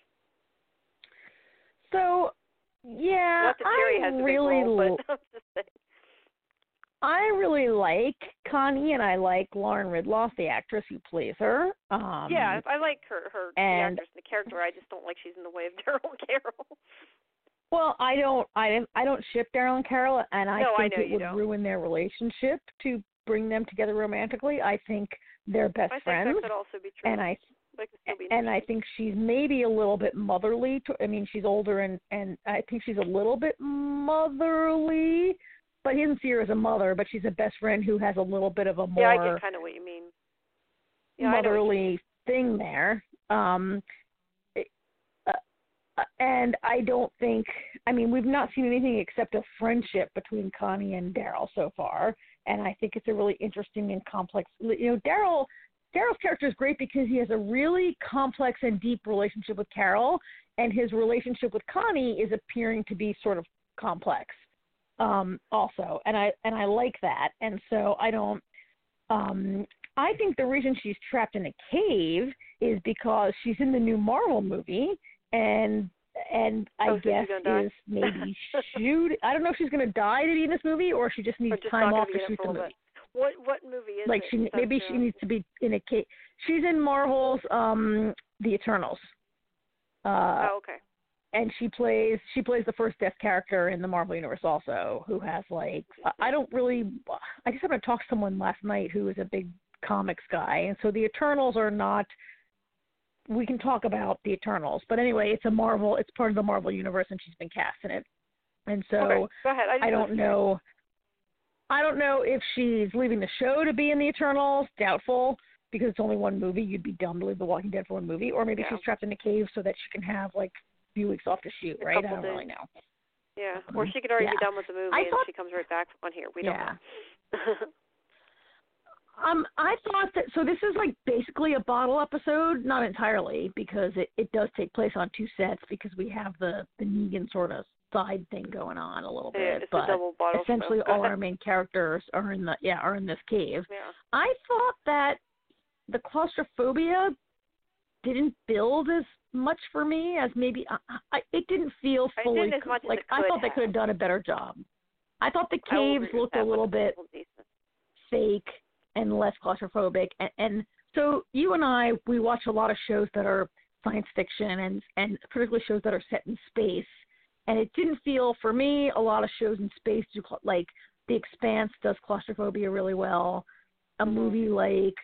So, yeah, Not that Jerry I has a really big role, but I'm just saying. I really like Connie, and I like Lauren Ridloff, the actress who plays her. Um, yeah, I like her, her and, the actress and the character. I just don't like she's in the way of Daryl and Carol. Well, I don't, I, I don't ship Daryl and Carol, and I no, think I know it you would don't. ruin their relationship to bring them together romantically. I think they're best I think friends. that could also be true. And I, that could still be and I think she's maybe a little bit motherly. To, I mean, she's older, and, and I think she's a little bit motherly. But he doesn't see her as a mother, but she's a best friend who has a little bit of a more yeah, I get kind of what you mean. Yeah, motherly I know thing there. Um, uh, and I don't think, I mean, we've not seen anything except a friendship between Connie and Daryl so far. And I think it's a really interesting and complex, you know, Daryl, Daryl's character is great because he has a really complex and deep relationship with Carol, and his relationship with Connie is appearing to be sort of complex. Um, also, and I and I like that, and so I don't. Um, I think the reason she's trapped in a cave is because she's in the new Marvel movie, and and I oh, so guess is maybe shoot. I don't know if she's going to die to be in this movie, or she just needs just time off to to shoot the movie. Bit. What what movie is like it? she maybe she needs to be in a cave. She's in Marvel's um, The Eternals. Uh, oh, okay. And she plays she plays the first Death character in the Marvel Universe also, who has like I don't really I just happened to talk to someone last night who is a big comics guy, and so the Eternals are not we can talk about the Eternals, but anyway, it's a Marvel. It's part of the Marvel universe, and she's been cast in it. And so okay, go ahead. I, I don't know. I don't know if she's leaving the show to be in the Eternals. Doubtful, because it's only one movie. You'd be dumb to leave The Walking Dead for one movie, or maybe yeah. she's trapped in a cave so that she can have like a few weeks off to shoot. A right? I don't days. really know. Yeah, or she could already yeah. be done with the movie I and thought, she comes right back on here. We yeah. don't know. Um, I thought that, so this is like basically a bottle episode, not entirely, because it, it does take place on two sets because we have the, the Negan sort of side thing going on a little bit, yeah, it's but a double bottle essentially smoke. all our main characters are in the, yeah, are in this cave. Yeah. I thought that the claustrophobia didn't build as much for me as maybe, I, I, it didn't feel fully, I didn't as much like, as it I could thought they have. could have done a better job. I thought the caves looked a little bit fake and less claustrophobic. And, and so you and I, we watch a lot of shows that are science fiction and, and particularly shows that are set in space. And it didn't feel, for me, a lot of shows in space, do like The Expanse does claustrophobia really well. A mm-hmm. movie like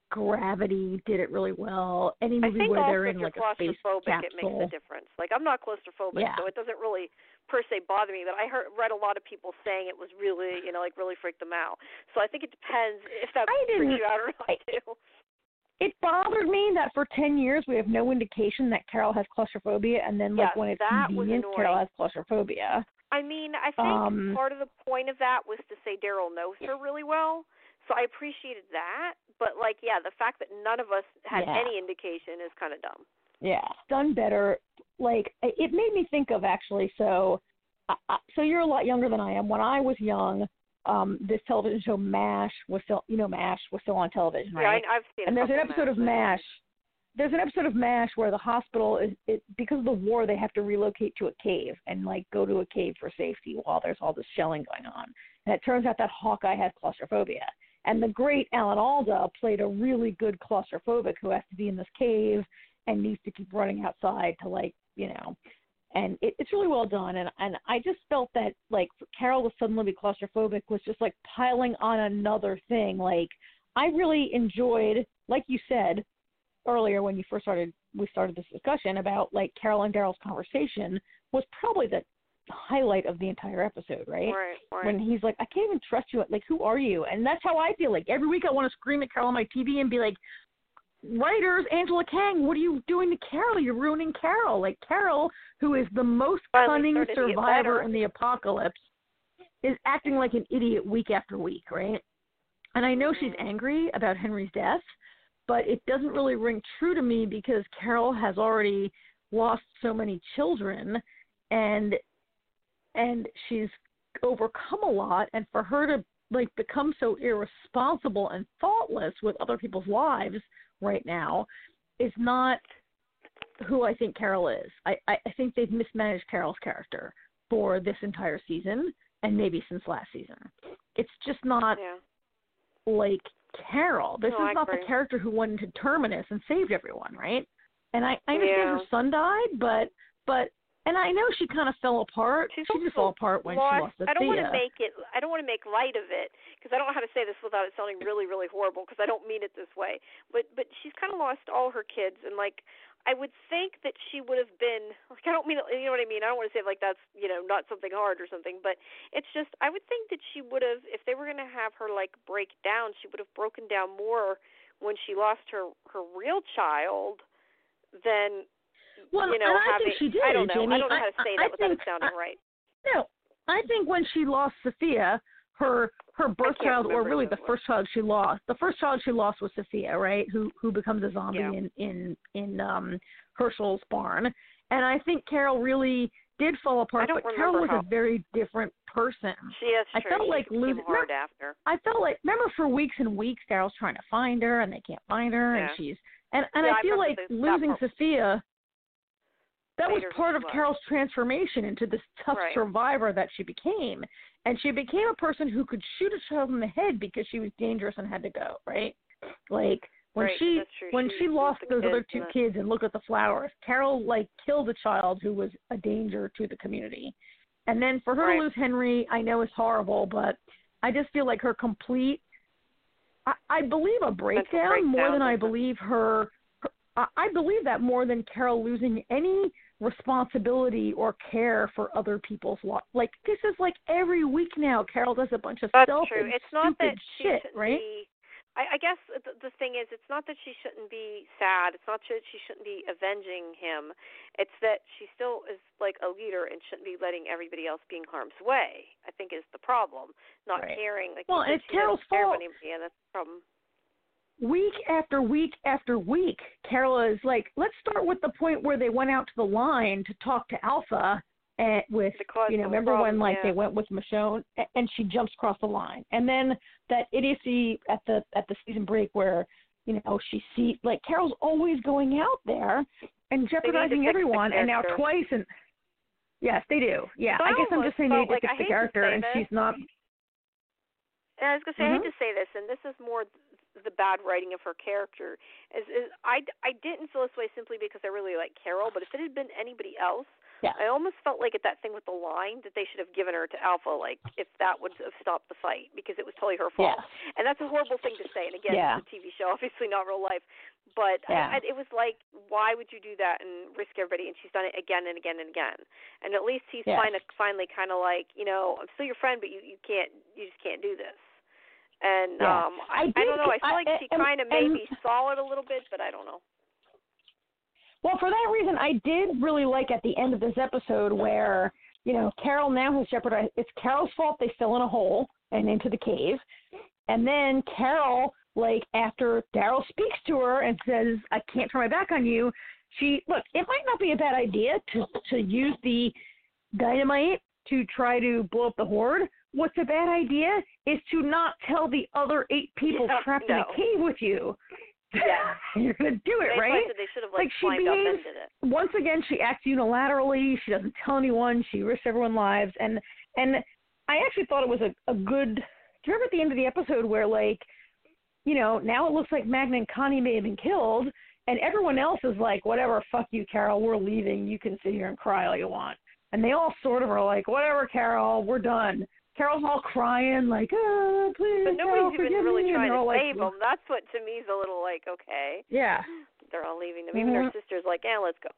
Gravity did it really well. Any movie where they're in like a space capsule. I think also if you're claustrophobic, it makes a difference. Like, I'm not claustrophobic, yeah. so it doesn't really per se bother me, but I heard read a lot of people saying it was really, you know, like really freaked them out. So I think it depends if that freaks you out or not, I, too. It bothered me that for ten years we have no indication that Carol has claustrophobia, and then like yes, when it's that convenient, Carol has claustrophobia. I mean, I think um, part of the point of that was to say Daryl knows her really well, so I appreciated that. But, like, yeah, the fact that none of us had yeah. any indication is kind of dumb. Yeah, done better. Like, it made me think of, actually, so uh, so you're a lot younger than I am. When I was young, um, this television show MASH was still, you know, MASH was still on television, right? Yeah, I, I've seen and there's an episode of MASH. There's an episode of MASH where the hospital is, it, because of the war, they have to relocate to a cave and, like, go to a cave for safety while there's all this shelling going on. And it turns out that Hawkeye has claustrophobia. And the great Alan Alda played a really good claustrophobic who has to be in this cave and needs to keep running outside to, like, you know, and it, it's really well done. And, and I just felt that, like, for Carol to suddenly be claustrophobic was just, like, piling on another thing. Like, I really enjoyed, like you said earlier when you first started, we started this discussion about, like, Carol and Daryl's conversation was probably the highlight of the entire episode, right? Right, right. When he's like, I can't even trust you. Like, who are you? And that's how I feel. Like, every week I want to scream at Carol on my T V and be like, writers, Angela Kang, what are you doing to Carol? You're ruining Carol. Like, Carol, who is the most Finally cunning survivor in the apocalypse, is acting like an idiot week after week, right? And I know mm-hmm. she's angry about Henry's death, but it doesn't really ring true to me because Carol has already lost so many children, and and she's overcome a lot, and for her to, like, become so irresponsible and thoughtless with other people's lives right now is not who I think Carol is. I, I, I think they've mismanaged Carol's character for this entire season and maybe since last season. It's just not yeah. like Carol. This no, is I not agree. the character who went into Terminus and saved everyone, right? And I, I understand yeah. her son died, but but and I know she kind of fell apart. She's she just fell apart when lost, she lost Sophia. I don't want to make it. I don't want to make light of it because I don't know how to say this without it sounding really, really horrible. Because I don't mean it this way. But but she's kind of lost all her kids, and like I would think that she would have been. Like I don't mean you know what I mean. I don't want to say like that's you know not something hard or something. But it's just I would think that she would have if they were going to have her like break down. She would have broken down more when she lost her her real child than. Well, you know, and I having, think she did. I don't know. Jamie. I don't know how to say I, that I without think, it sounding I, right. No, I think when she lost Sophia, her her birth child, or really the first child she lost, the first child she lost was Sophia, right? Who who becomes a zombie yeah. in in in um, Herschel's barn, and I think Carol really did fall apart. I don't but Carol was how... a very different person. She is I true. felt she like losing. hard after. I felt like remember for weeks and weeks Carol's trying to find her and they can't find her, yeah. and she's and and yeah, I feel I like the, losing that Sophia. That was part of was. Carol's transformation into this tough right. survivor that she became. And she became a person who could shoot a child in the head because she was dangerous and had to go, right? Like, when right. she when she, she lost those kids other two kids and looked at the flowers, Carol, like, killed a child who was a danger to the community. And then for her right. to lose Henry, I know is horrible, but I just feel like her complete, I, I believe a breakdown, breakdown more than I believe her I, I believe that more than Carol losing any responsibility or care for other people's lives. Like, this is like every week now, Carol does a bunch of That's selfish, true. It's not stupid that she shit, shouldn't right? be. I, I guess the, the thing is, it's not that she shouldn't be sad. It's not that she shouldn't be avenging him. It's that she still is like a leader and shouldn't be letting everybody else be in harm's way. I think is the problem. Not Right. caring. Like well, you said, and it's she doesn't Carol's care fault. about anybody, and that's the problem. Week after week after week, Carol is like, let's start with the point where they went out to the line to talk to Alpha and with, you know, remember problem, when like yeah. they went with Michonne and she jumps across the line. And then that idiocy at the at the season break where, you know, she see like Carol's always going out there and jeopardizing everyone, and now twice and yes, they do. Yeah. So I, I guess I'm just saying they need to like, fix the character and this. she's not And I was going to say, mm-hmm. I hate to say this, and this is more the bad writing of her character, is, is I, I didn't feel this way simply because I really like Carol, but if it had been anybody else, yeah. I almost felt like at that thing with the line that they should have given her to Alpha, like if that would have stopped the fight, because it was totally her fault. Yeah. And that's a horrible thing to say, and again, yeah. it's a T V show, obviously not real life, but yeah. I, I, it was like, why would you do that and risk everybody? And she's done it again and again and again. And at least he's yes. finally, finally kind of like, you know, I'm still your friend, but you, you can't, you just can't do this. And yeah. um, I, I, I don't know. I feel I, like she kind of maybe saw it a little bit, but I don't know. Well, for that reason, I did really like at the end of this episode where, you know, Carol now has jeopardized. It's Carol's fault they fell in a hole and into the cave. And then Carol, like, after Daryl speaks to her and says, I can't turn my back on you, she, look, it might not be a bad idea to, to use the dynamite to try to blow up the Horde. What's a bad idea is to not tell the other eight people yeah, trapped no. in a cave with you. Yeah. You're going to do it, they right? They should have, like, like she climbed behaves, up and did it. Once again, she acts unilaterally. She doesn't tell anyone. She risks everyone's lives. And and I actually thought it was a, a good – do you remember at the end of the episode where, like, you know, now it looks like Magna and Connie may have been killed, and everyone else is like, whatever, fuck you, Carol, we're leaving. You can sit here and cry all you want. And they all sort of are like, whatever, Carol, we're done. Carol's all crying, like, oh, please, But nobody's Carol, even really me. trying to like, save them. That's what, to me, is a little like, okay. Yeah. They're all leaving them. Mm-hmm. Even her sister's like, yeah, let's go.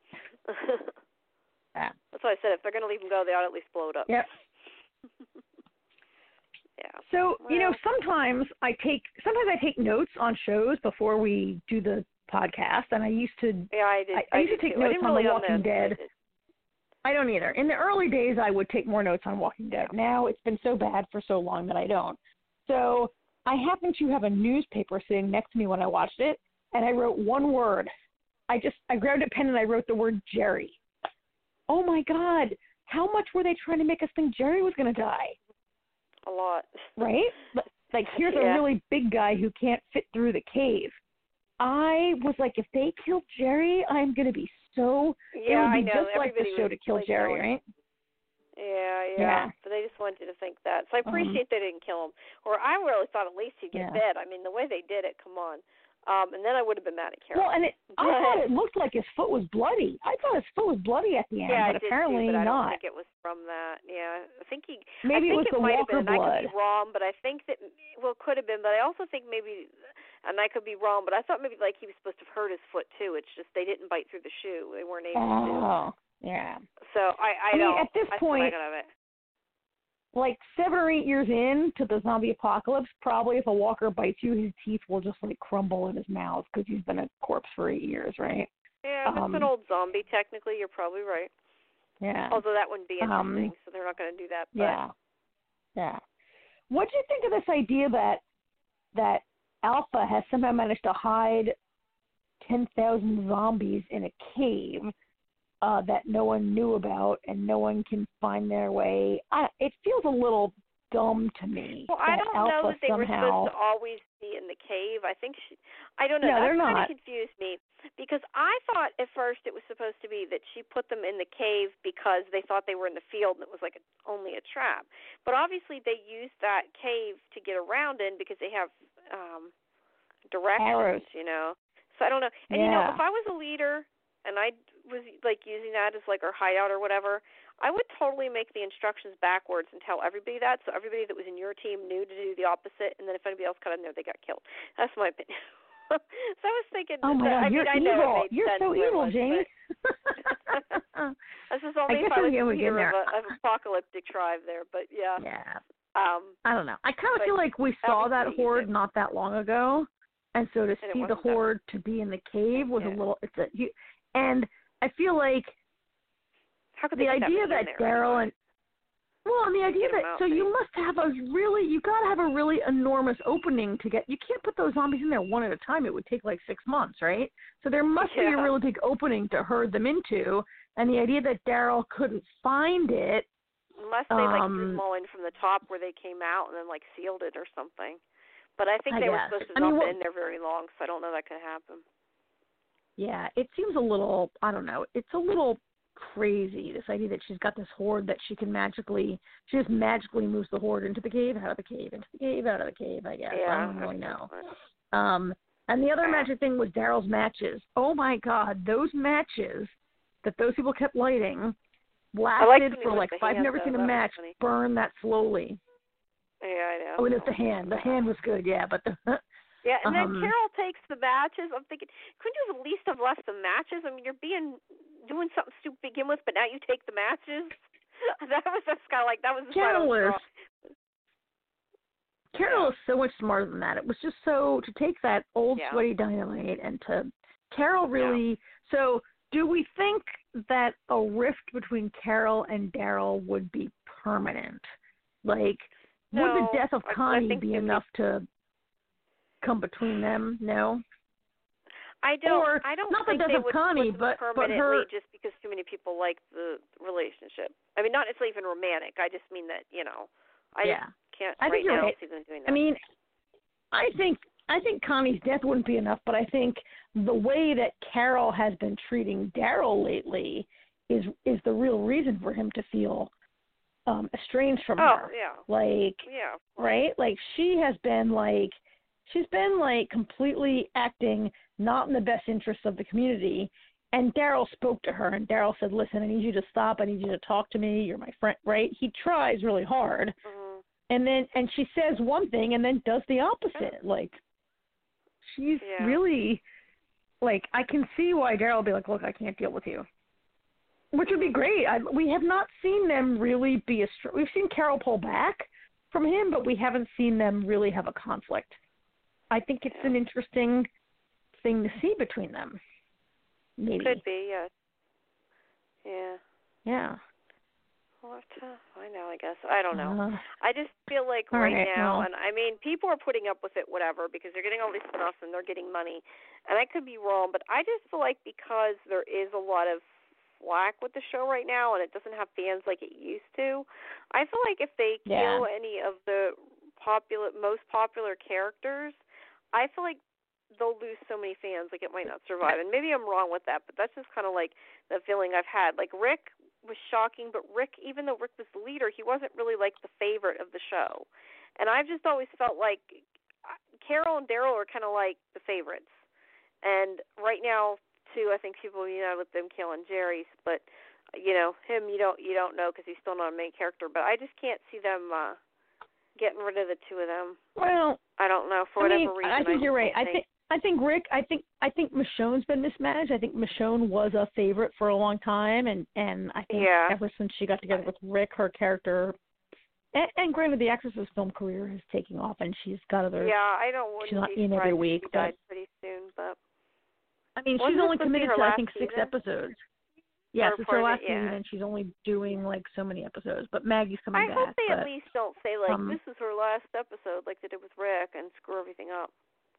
yeah. That's why I said if they're going to leave them go, they ought to at least blow it up. Yep. yeah. So, well, you know, sometimes I take sometimes I take notes on shows before we do the podcast, and I used to yeah, I, did, I, I I used did to take too. notes on really The Walking Dead. Dead. I don't either. In the early days, I would take more notes on Walking Dead. Now it's been so bad for so long that I don't. So I happened to have a newspaper sitting next to me when I watched it, and I wrote one word. I just I grabbed a pen and I wrote the word Jerry. Oh my God! How much were they trying to make us think Jerry was going to die? A lot. Right? Like, here's yeah. a really big guy who can't fit through the cave. I was like, if they kill Jerry, I'm going to be so... Yeah, it would be I know. just like the show to kill like Jerry, going, right? Yeah, yeah, yeah. But they just wanted you to think that. So I appreciate um, they didn't kill him. Or I really thought at least he'd get yeah. dead. I mean, the way they did it, come on. Um, and then I would have been mad at Carol. Well, and it, I thought it looked like his foot was bloody. I thought his foot was bloody at the end, yeah, but I did apparently too, but I not. don't think it was from that. Yeah, I think he. Maybe I think it was it the might Walker have been. blood. I could be wrong, but I think that well, it could have been. But I also think maybe, and I could be wrong, but I thought maybe like he was supposed to have hurt his foot too. It's just they didn't bite through the shoe. They weren't able oh, to. Oh, yeah. So I, I, I mean, don't. at this I point. Like seven or eight years into the zombie apocalypse, probably if a walker bites you, his teeth will just like crumble in his mouth because he's been a corpse for eight years, right? Yeah, if um, it's an old zombie, technically, you're probably right. Yeah. Although that wouldn't be interesting, um, so they're not going to do that. But. Yeah. Yeah. What do you think of this idea that that Alpha has somehow managed to hide ten thousand zombies in a cave? Uh, that no one knew about and no one can find their way. I, it feels a little dumb to me. Well, I don't Alpha know that they somehow... were supposed to always be in the cave. I think she, I don't know. No, that they're kind not. of confused me because I thought at first it was supposed to be that she put them in the cave because they thought they were in the field and it was like a, only a trap. But obviously they used that cave to get around in because they have um, directions, Arrows. you know. So I don't know. And yeah. you know, if I was a leader and I was like using that as like our hideout or whatever, I would totally make the instructions backwards and tell everybody that, so everybody that was in your team knew to do the opposite, and then if anybody else got in there, they got killed. That's my opinion. so I was thinking. Oh my that, God, I you're mean, I evil. know it made You're sense so where it evil, was, Jamie. but this is I only guess if I I'm was getting here there. of, a, of apocalyptic tribe there, but yeah. Yeah. Um, I don't know. I kind of feel like we saw that horde not that long ago, and so to see the horde to be in the cave was yeah. a little. It's a, you, and I feel like How could the they idea that Daryl and well, and the idea that so you must have a really you got to have a really enormous opening to get. You can't put those zombies in there one at a time. It would take like six months, right? So there must yeah. be a really big opening to herd them into, and the idea that Daryl couldn't find it. Unless they like drew them all in from the top where they came out and then like sealed it or something. But I think I they guess. were supposed to I not mean, be well, in there very long, so I don't know that could happen. Yeah, it seems a little, I don't know, it's a little crazy, this idea that she's got this horde that she can magically, she just magically moves the horde into the cave, out of the cave, into the cave, out of the cave, I guess. Yeah, I don't really know. Um, and the other magic thing was Daryl's matches. Oh my God, those matches that those people kept lighting lasted like for like, I've never seen a match burn that slowly. Yeah, I know. Oh, and it's the hand. The hand was good, yeah, but the... Yeah, and um, then Carol takes the matches. I'm thinking, couldn't you have at least have left the matches? I mean, you're being doing something stupid to begin with, but now you take the matches. That was just kind of like that was the Carol was, Carol yeah. is so much smarter than that. It was just so to take that old yeah. sweaty dynamite and to Carol really. Yeah. So, do we think that a rift between Carol and Daryl would be permanent? Like, no, would the death of Connie be enough be... to come between them? No. I don't. Or, I don't not think the death they of would Connie, but permanently but her... just because too many people like the relationship. I mean, not necessarily even romantic. I just mean that you know, I yeah. can't I right think you're now right. see them doing that. I mean, I think I think Connie's death wouldn't be enough, but I think the way that Carol has been treating Daryl lately is is the real reason for him to feel um, estranged from oh, her. yeah. Like, yeah. right? Like she has been like, she's been like completely acting not in the best interests of the community. And Daryl spoke to her, and Daryl said, "Listen, I need you to stop. I need you to talk to me. You're my friend." Right? He tries really hard. Mm-hmm. And then, and she says one thing and then does the opposite. Like, she's yeah. really, like, I can see why Daryl would be like, "Look, I can't deal with you," which would be great. I, we have not seen them really be a. We've seen Carol pull back from him, but we haven't seen them really have a conflict. I think it's yeah. an interesting thing to see between them. Maybe. Could be, yes. Yeah. Yeah. Well, I know, I guess. I don't know. Uh, I just feel like right, right now, well. and I mean, people are putting up with it, whatever, because they're getting all these spin-offs and they're getting money. And I could be wrong, but I just feel like because there is a lot of flack with the show right now and it doesn't have fans like it used to, I feel like if they kill yeah. any of the popular, most popular characters, I feel like they'll lose so many fans, like it might not survive. And maybe I'm wrong with that, but that's just kind of like the feeling I've had. Like Rick was shocking, but Rick, even though Rick was the leader, he wasn't really like the favorite of the show. And I've just always felt like Carol and Daryl are kind of like the favorites. And right now, too, I think people, you know, with them killing Jerry's, but you know, him you don't you don't know because he's still not a main character. But I just can't see them uh, getting rid of the two of them. Well, I don't know for I whatever mean, reason. I think I you're right. think. I think. I think Rick. I think. I think Michonne's been mismanaged. I think Michonne was a favorite for a long time, and, and I think yeah. ever since she got together with Rick, her character. And, and granted, the actress's film career is taking off, and she's got other. Yeah, I don't. She's not in every week, she but died pretty soon. But I mean, Wasn't she's only to committed to, I think six season? episodes. Yes, or it's her last it, yeah. season, and she's only doing like so many episodes. But Maggie's coming I back. hope they but, at least don't say like um, this is her last episode, like they did with Rick, and screw everything up.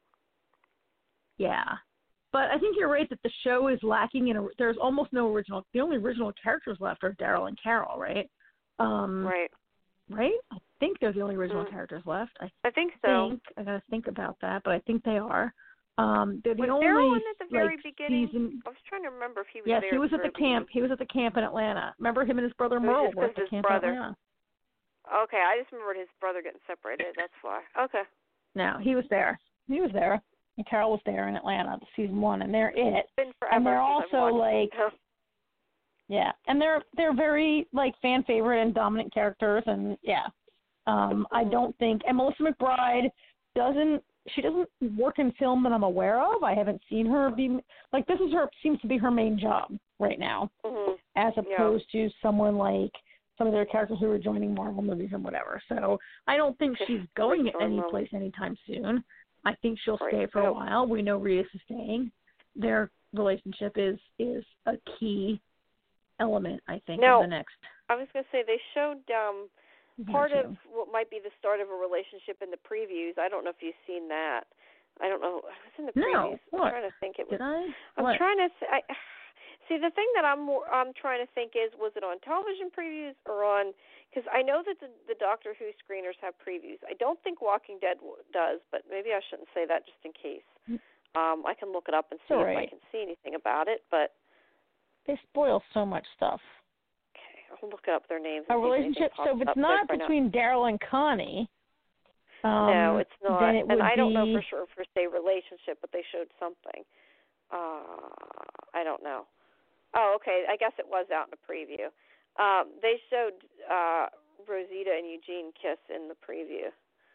Yeah, but I think you're right that the show is lacking in. A, there's almost no original. The only original characters left are Daryl and Carol, right? Um, right. Right. I think they're the only original mm. characters left. I, I think so. Think, I gotta think about that, but I think they are. Um, they're the was only Daryl in at the very like, beginning? season. I was trying to remember if he was yes, there. he was at the, the the camp. beginning. He was at the camp in Atlanta. Remember him and his brother It Merle was were at the his camp brother. in Atlanta. Okay, I just remembered his brother getting separated. That's why. Okay. No, he was there. He was there. And Carol was there in Atlanta, season one, and they're it. It's been forever and they're since also I've like, yeah, and they're they're very like fan favorite and dominant characters, and yeah, um, I don't think, and Melissa McBride doesn't she doesn't work in film that I'm aware of. I haven't seen her be like this is her seems to be her main job right now, mm-hmm. as opposed yeah. to someone like some of their characters who are joining Marvel movies and whatever. So I don't think she's going any place anytime soon. I think she'll right. stay for a while. We know Rhys is staying. Their relationship is is a key element, I think, now, of the next. I was going to say they showed um, part of what might be the start of a relationship in the previews. I don't know if you've seen that. I don't know. I was in the previews. No. What? I'm trying to think. It was. Did I? I'm what? trying to. Th- I, see, the thing that I'm more, I'm trying to think is, was it on television previews or on? Because I know that the, the Doctor Who screeners have previews. I don't think Walking Dead does, but maybe I shouldn't say that just in case. Um, I can look it up and see right. if I can see anything about it, but they spoil so much stuff. I'll look up their names. A relationship. So if it's not between Daryl and Connie, um, no, it's not. Then it and would I don't be... know for sure for say relationship, but they showed something. Uh, I don't know. Oh, okay. I guess it was out in the preview. Um, they showed uh, Rosita and Eugene kiss in the preview.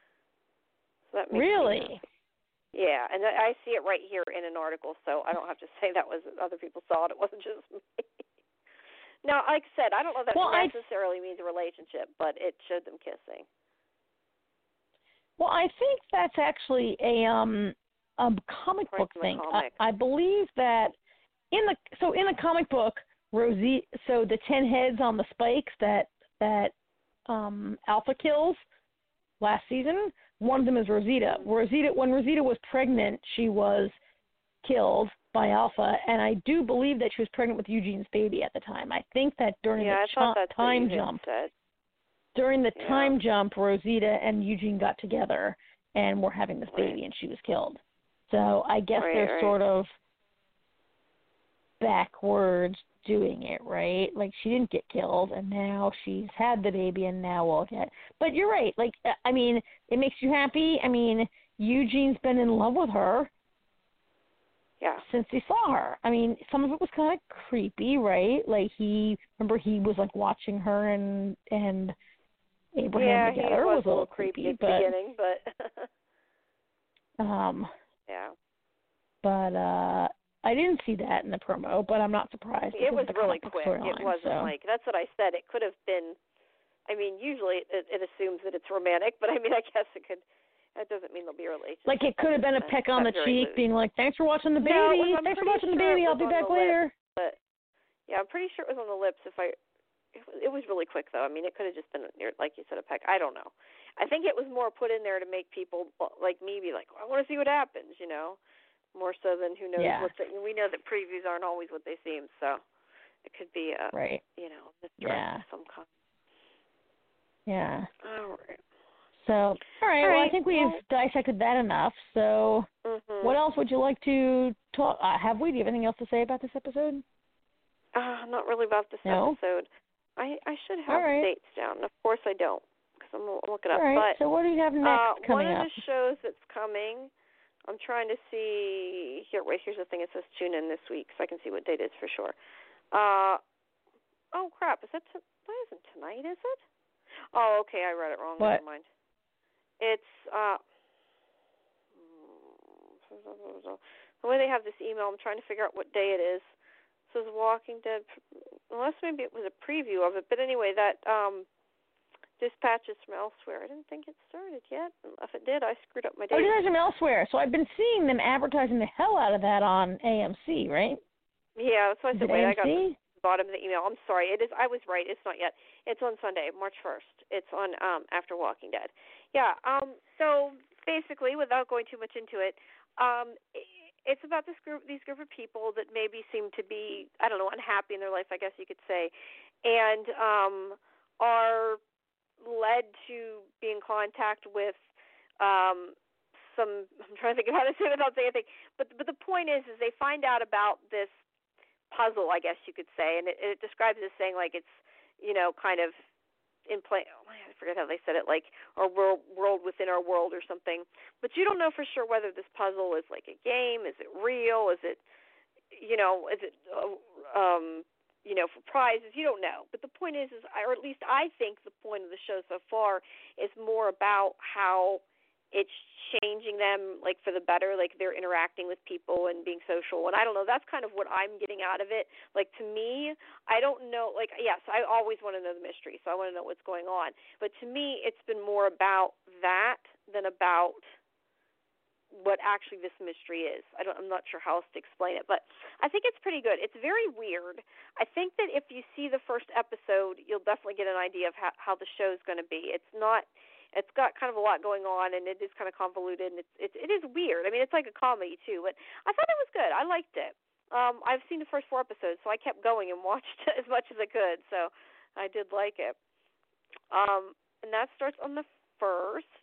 So that makes really? Yeah, and I see it right here in an article, so I don't have to say that was other people saw it. It wasn't just me. Now, like I said, I don't know if that well, necessarily I, means a relationship, but it showed them kissing. Well, I think that's actually a um a comic right book from thing. Comic. I, I believe that in the so in the comic book, Rosie, so the ten heads on the spikes that that um, Alpha kills last season, one of them is Rosita. Rosita, when Rosita was pregnant, she was killed by Alpha, and I do believe that she was pregnant with Eugene's baby at the time. I think that during yeah, the I ch- time jump, said. during the yeah. time jump, Rosita and Eugene got together and were having this baby, right. and she was killed. So I guess right, they're right. sort of backwards doing it, right? Like she didn't get killed, and now she's had the baby, and now we'll get. But you're right. Like I mean, it makes you happy. I mean, Eugene's been in love with her. Yeah. Since he saw her. I mean, some of it was kind of creepy, right? Like he, remember he was like watching her and and Abraham yeah, together. He was, was a little creepy creepy, at the but beginning, but um, yeah. But uh, I didn't see that in the promo, but I'm not surprised. It was the really comic quick. storyline, It wasn't so. like that's what I said. It could have been. I mean, usually it, it assumes that it's romantic, but I mean, I guess it could. That doesn't mean there'll be a relationship. Like it could have been a peck on the cheek, loose. being like, "Thanks for watching the baby. No, was, Thanks for sure watching the baby. I'll be back later." Lips, but yeah, I'm pretty sure it was on the lips. If I, it was, it was really quick though. I mean, it could have just been like you said, a peck. I don't know. I think it was more put in there to make people like me be like, well, I want to see what happens, you know, more so than who knows yeah. what. The, we know that previews aren't always what they seem, so it could be a right. you know, misdirect yeah. of some kind. Yeah. All right. So, all right, all well, right. I think we've well, dissected that enough. So, mm-hmm. what else would you like to talk? Uh, have we? Do you have anything else to say about this episode? Uh, not really about this no? episode. I I should have all right. dates down. Of course I don't, because I'm looking up. All right. But so, what do you have next uh, coming one of up? the shows that's coming, I'm trying to see here. Wait, here's the thing. It says tune in this week, so I can see what date it is for sure. Uh, oh crap! Is that t- why isn't tonight? Is it? Oh, okay. I read it wrong. What? Never mind. It's uh. The way they have this email, I'm trying to figure out what day it is. It says Walking Dead, unless maybe it was a preview of it. But anyway, that um, dispatches from elsewhere. I didn't think it started yet. If it did, I screwed up my date. Oh, dispatches from elsewhere. So I've been seeing them advertising the hell out of that on A M C, right? Yeah, that's why I said, wait, I got the bottom of the email. I'm sorry. It is. I was right. It's not yet. It's on Sunday, March first. It's on um, after Walking Dead. Yeah. Um. So basically, without going too much into it, um, it's about this group, these group of people that maybe seem to be, I don't know, unhappy in their life, I guess you could say, and um, are led to be in contact with um, some. I'm trying to think of how to say it without saying anything. But but the point is, is they find out about this puzzle, I guess you could say, and it, it describes it as saying like it's, you know, kind of in play. Oh, I forget how they said it, like our world, world within our world or something. But you don't know for sure whether this puzzle is like a game. Is it real? Is it, you know, is it, uh, um, you know, for prizes? You don't know. But the point is, is I, or at least I think the point of the show so far is more about how it's changing them, like, for the better, like they're interacting with people and being social. And I don't know, that's kind of what I'm getting out of it. Like, to me, I don't know, like, yes, I always want to know the mystery, so I want to know what's going on. But to me, it's been more about that than about what actually this mystery is. I don't, I'm not sure how else to explain it, but I think it's pretty good. It's very weird. I think that if you see the first episode, you'll definitely get an idea of how, how the show's going to be. It's not, it's got kind of a lot going on, and it is kind of convoluted, and it's, it's, it is weird. I mean, it's like a comedy, too, but I thought it was good. I liked it. Um, I've seen the first four episodes, so I kept going and watched as much as I could, so I did like it. Um, and that starts on the first.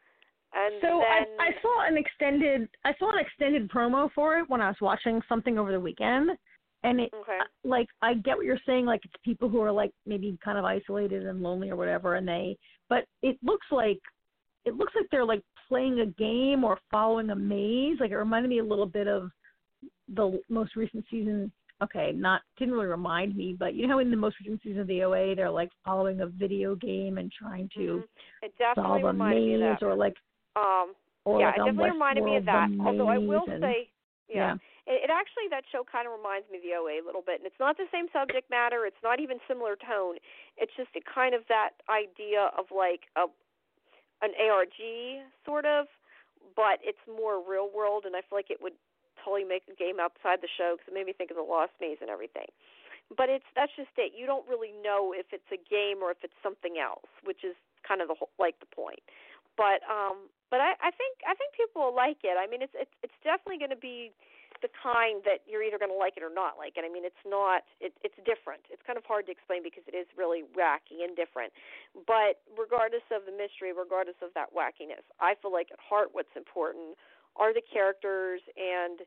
And so then, I, I saw an extended I saw an extended promo for it when I was watching something over the weekend, and it okay. like I get what you're saying, like it's people who are like maybe kind of isolated and lonely or whatever, and they but it looks like it looks like they're like playing a game or following a maze. Like it reminded me a little bit of the most recent season. Okay, not didn't really remind me, but you know how in the most recent season of the O A they're like following a video game and trying to mm-hmm. It definitely solve a reminded me of maze that. or like. Um, Or yeah, like it definitely reminded me of that. Although I will and, say, yeah, yeah. It, it actually, that show kind of reminds me of the O A a little bit. And it's not the same subject matter. It's not even similar tone. It's just a kind of that idea of like a an A R G sort of, but it's more real world. And I feel like it would totally make a game outside the show because it made me think of the Lost Maze and everything. But it's that's just it. You don't really know if it's a game or if it's something else, which is kind of the whole, like the point. But um, but I, I think I think people will like it. I mean, it's it's it's definitely going to be the kind that you're either going to like it or not like it. I mean, it's not it, it's different. It's kind of hard to explain because it is really wacky and different. But regardless of the mystery, regardless of that wackiness, I feel like at heart what's important are the characters and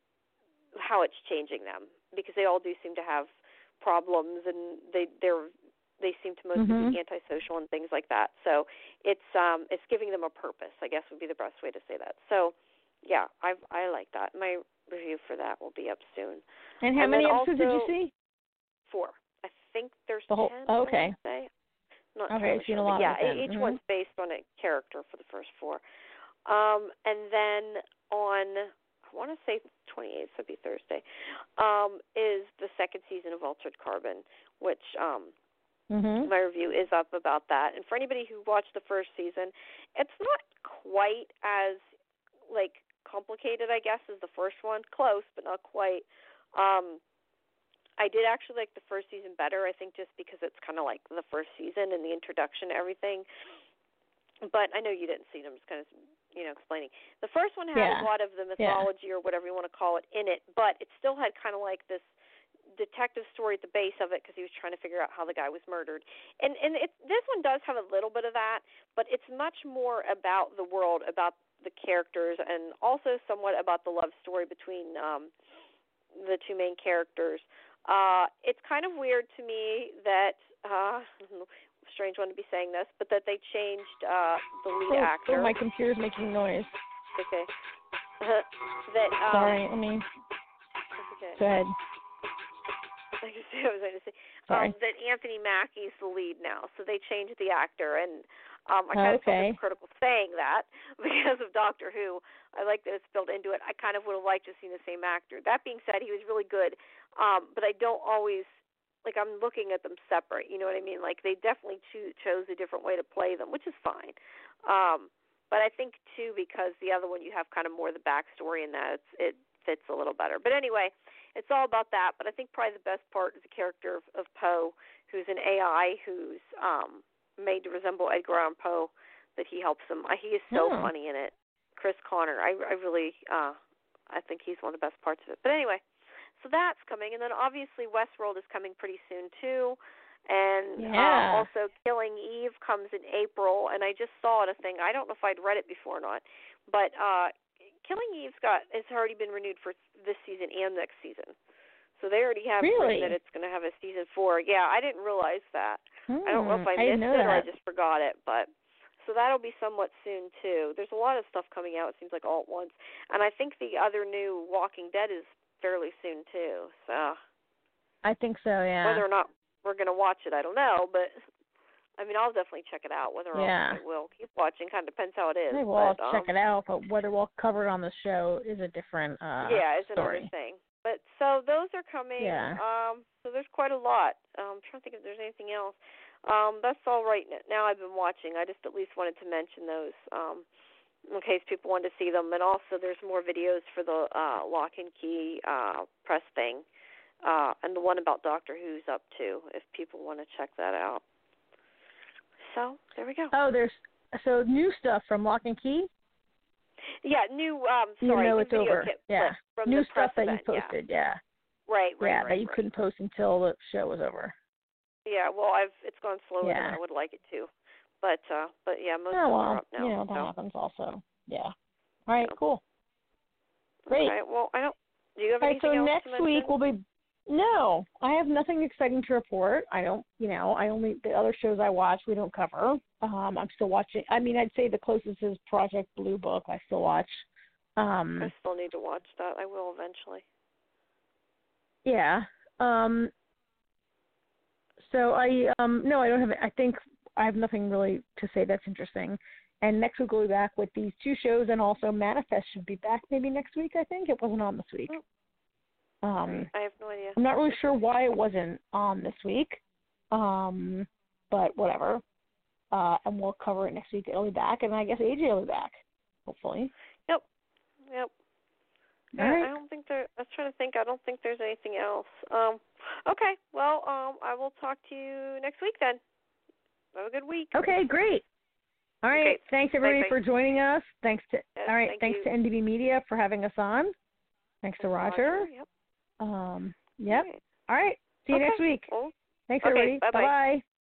how it's changing them, because they all do seem to have problems and they they're they seem to mostly mm-hmm. be antisocial and things like that. So it's um it's giving them a purpose, I guess would be the best way to say that. So yeah, I I like that. My review for that will be up soon. And how and many episodes did you see? Four. I think there's the whole. ten. Oh, okay. I Not okay, totally seen sure, a lot yeah, of them. each mm-hmm. one's based on a character for the first four. Um, and then on I want to say twenty-eighth, so it'd be Thursday, um, is the second season of Altered Carbon, which um. Mm-hmm. My review is up about that. And for anybody who watched the first season, it's not quite as, like, complicated, I guess, as the first one. Close, but not quite. Um, I did actually like the first season better, I think, just because it's kind of like the first season and the introduction to everything. But I know you didn't see them. I'm just kind of, you know, explaining. The first one had yeah. a lot of the mythology yeah. or whatever you want to call it in it, but it still had kind of like this detective story at the base of it because he was trying to figure out how the guy was murdered. And and it, this one does have a little bit of that, but it's much more about the world, about the characters, and also somewhat about the love story between um, the two main characters. Uh, it's kind of weird to me that, uh, strange one to be saying this, but that they changed uh, the lead oh, actor. Oh, my computer's making noise. Okay. that, um, Sorry, let me. Okay. Go ahead. I just I was going to say Sorry. um, that Anthony Mackie's the lead now, so they changed the actor, and um, I kind oh, of felt okay. hypocritical saying that because of Doctor Who. I like that it's built into it. I kind of would have liked to have seen the same actor. That being said, he was really good, um, but I don't always like. I'm looking at them separate. You know what I mean? Like they definitely cho- chose a different way to play them, which is fine. Um, but I think too because the other one you have kind of more of the backstory in that it's, it fits a little better. But anyway. It's all about that, but I think probably the best part is the character of, of Poe, who's an A I who's um, made to resemble Edgar Allan Poe, that he helps him. Uh, he is so oh. funny in it. Chris Connor, I, I really, uh, I think he's one of the best parts of it. But anyway, so that's coming, and then obviously Westworld is coming pretty soon too, and yeah. uh, also Killing Eve comes in April, and I just saw it a thing. I don't know if I'd read it before or not, but uh, Killing Eve's got it's already been renewed for this season and next season, so they already have really? that it's going to have a season four. Yeah, I didn't realize that. Hmm, I don't know if I, I missed it that. or I just forgot it, but so that'll be somewhat soon too. There's a lot of stuff coming out. It seems like all at once, and I think the other new Walking Dead is fairly soon too. So I think so. Yeah. whether or not we're going to watch it, I don't know, but I mean, I'll definitely check it out. Whether Yeah. I'll, I will keep watching, kind of depends how it is. Maybe we'll but, um, check it out, but whether we'll cover it on the show is a different uh, yeah, it's story. another thing. But so those are coming. Yeah. Um, so there's quite a lot. Um, I'm trying to think if there's anything else. Um, that's all right now. I've been watching. I just at least wanted to mention those um, in case people wanted to see them. And also, there's more videos for the uh, Lock and Key uh, press thing, uh, and the one about Doctor Who's up too. If people want to check that out. So there we go. Oh, there's so new stuff from Lock and Key. Yeah, new. Um, sorry, Even though new it's video over. clip Yeah, from new the stuff press that event, you posted. Yeah. Yeah, right, right, yeah, right, that you right. couldn't post until the show was over. Yeah, well, I've it's gone slower Yeah. than I would like it to, but uh, but yeah, most Oh of them well, are up now. you know that so. happens also. Yeah. All right, Yeah. cool. Great. Okay, well, I don't. Do you have All right, anything so else next to mention? week will be. No, I have nothing exciting to report. I don't, you know, I only the other shows I watch we don't cover. Um, I'm still watching. I mean, I'd say the closest is Project Blue Book. I still watch. Um, I still need to watch that. I will eventually. Yeah. Um. So I um no, I don't have. I think I have nothing really to say that's interesting. And next week we'll be back with these two shows, and also Manifest should be back maybe next week. I think it wasn't on this week. Um, I have no idea. I'm not really sure why it wasn't on this week. Um, but whatever. Uh, and we'll cover it next week. It'll be back, and I guess A J will be back, hopefully. Yep. Yep. Yeah, All right. I don't think there. I was trying to think. I don't think there's anything else. Um. Okay. Well, um, I will talk to you next week then. Have a good week. Okay, great. All right. Okay. Thanks everybody Bye, bye. for joining us. Thanks to Yes, all right. thank Thanks you. to N D B Media for having us on. Thanks to Roger. Roger. Yep. Um. Yep. Okay. All right. See you Okay. next week. Well, Thanks okay, everybody. bye-bye. Bye bye.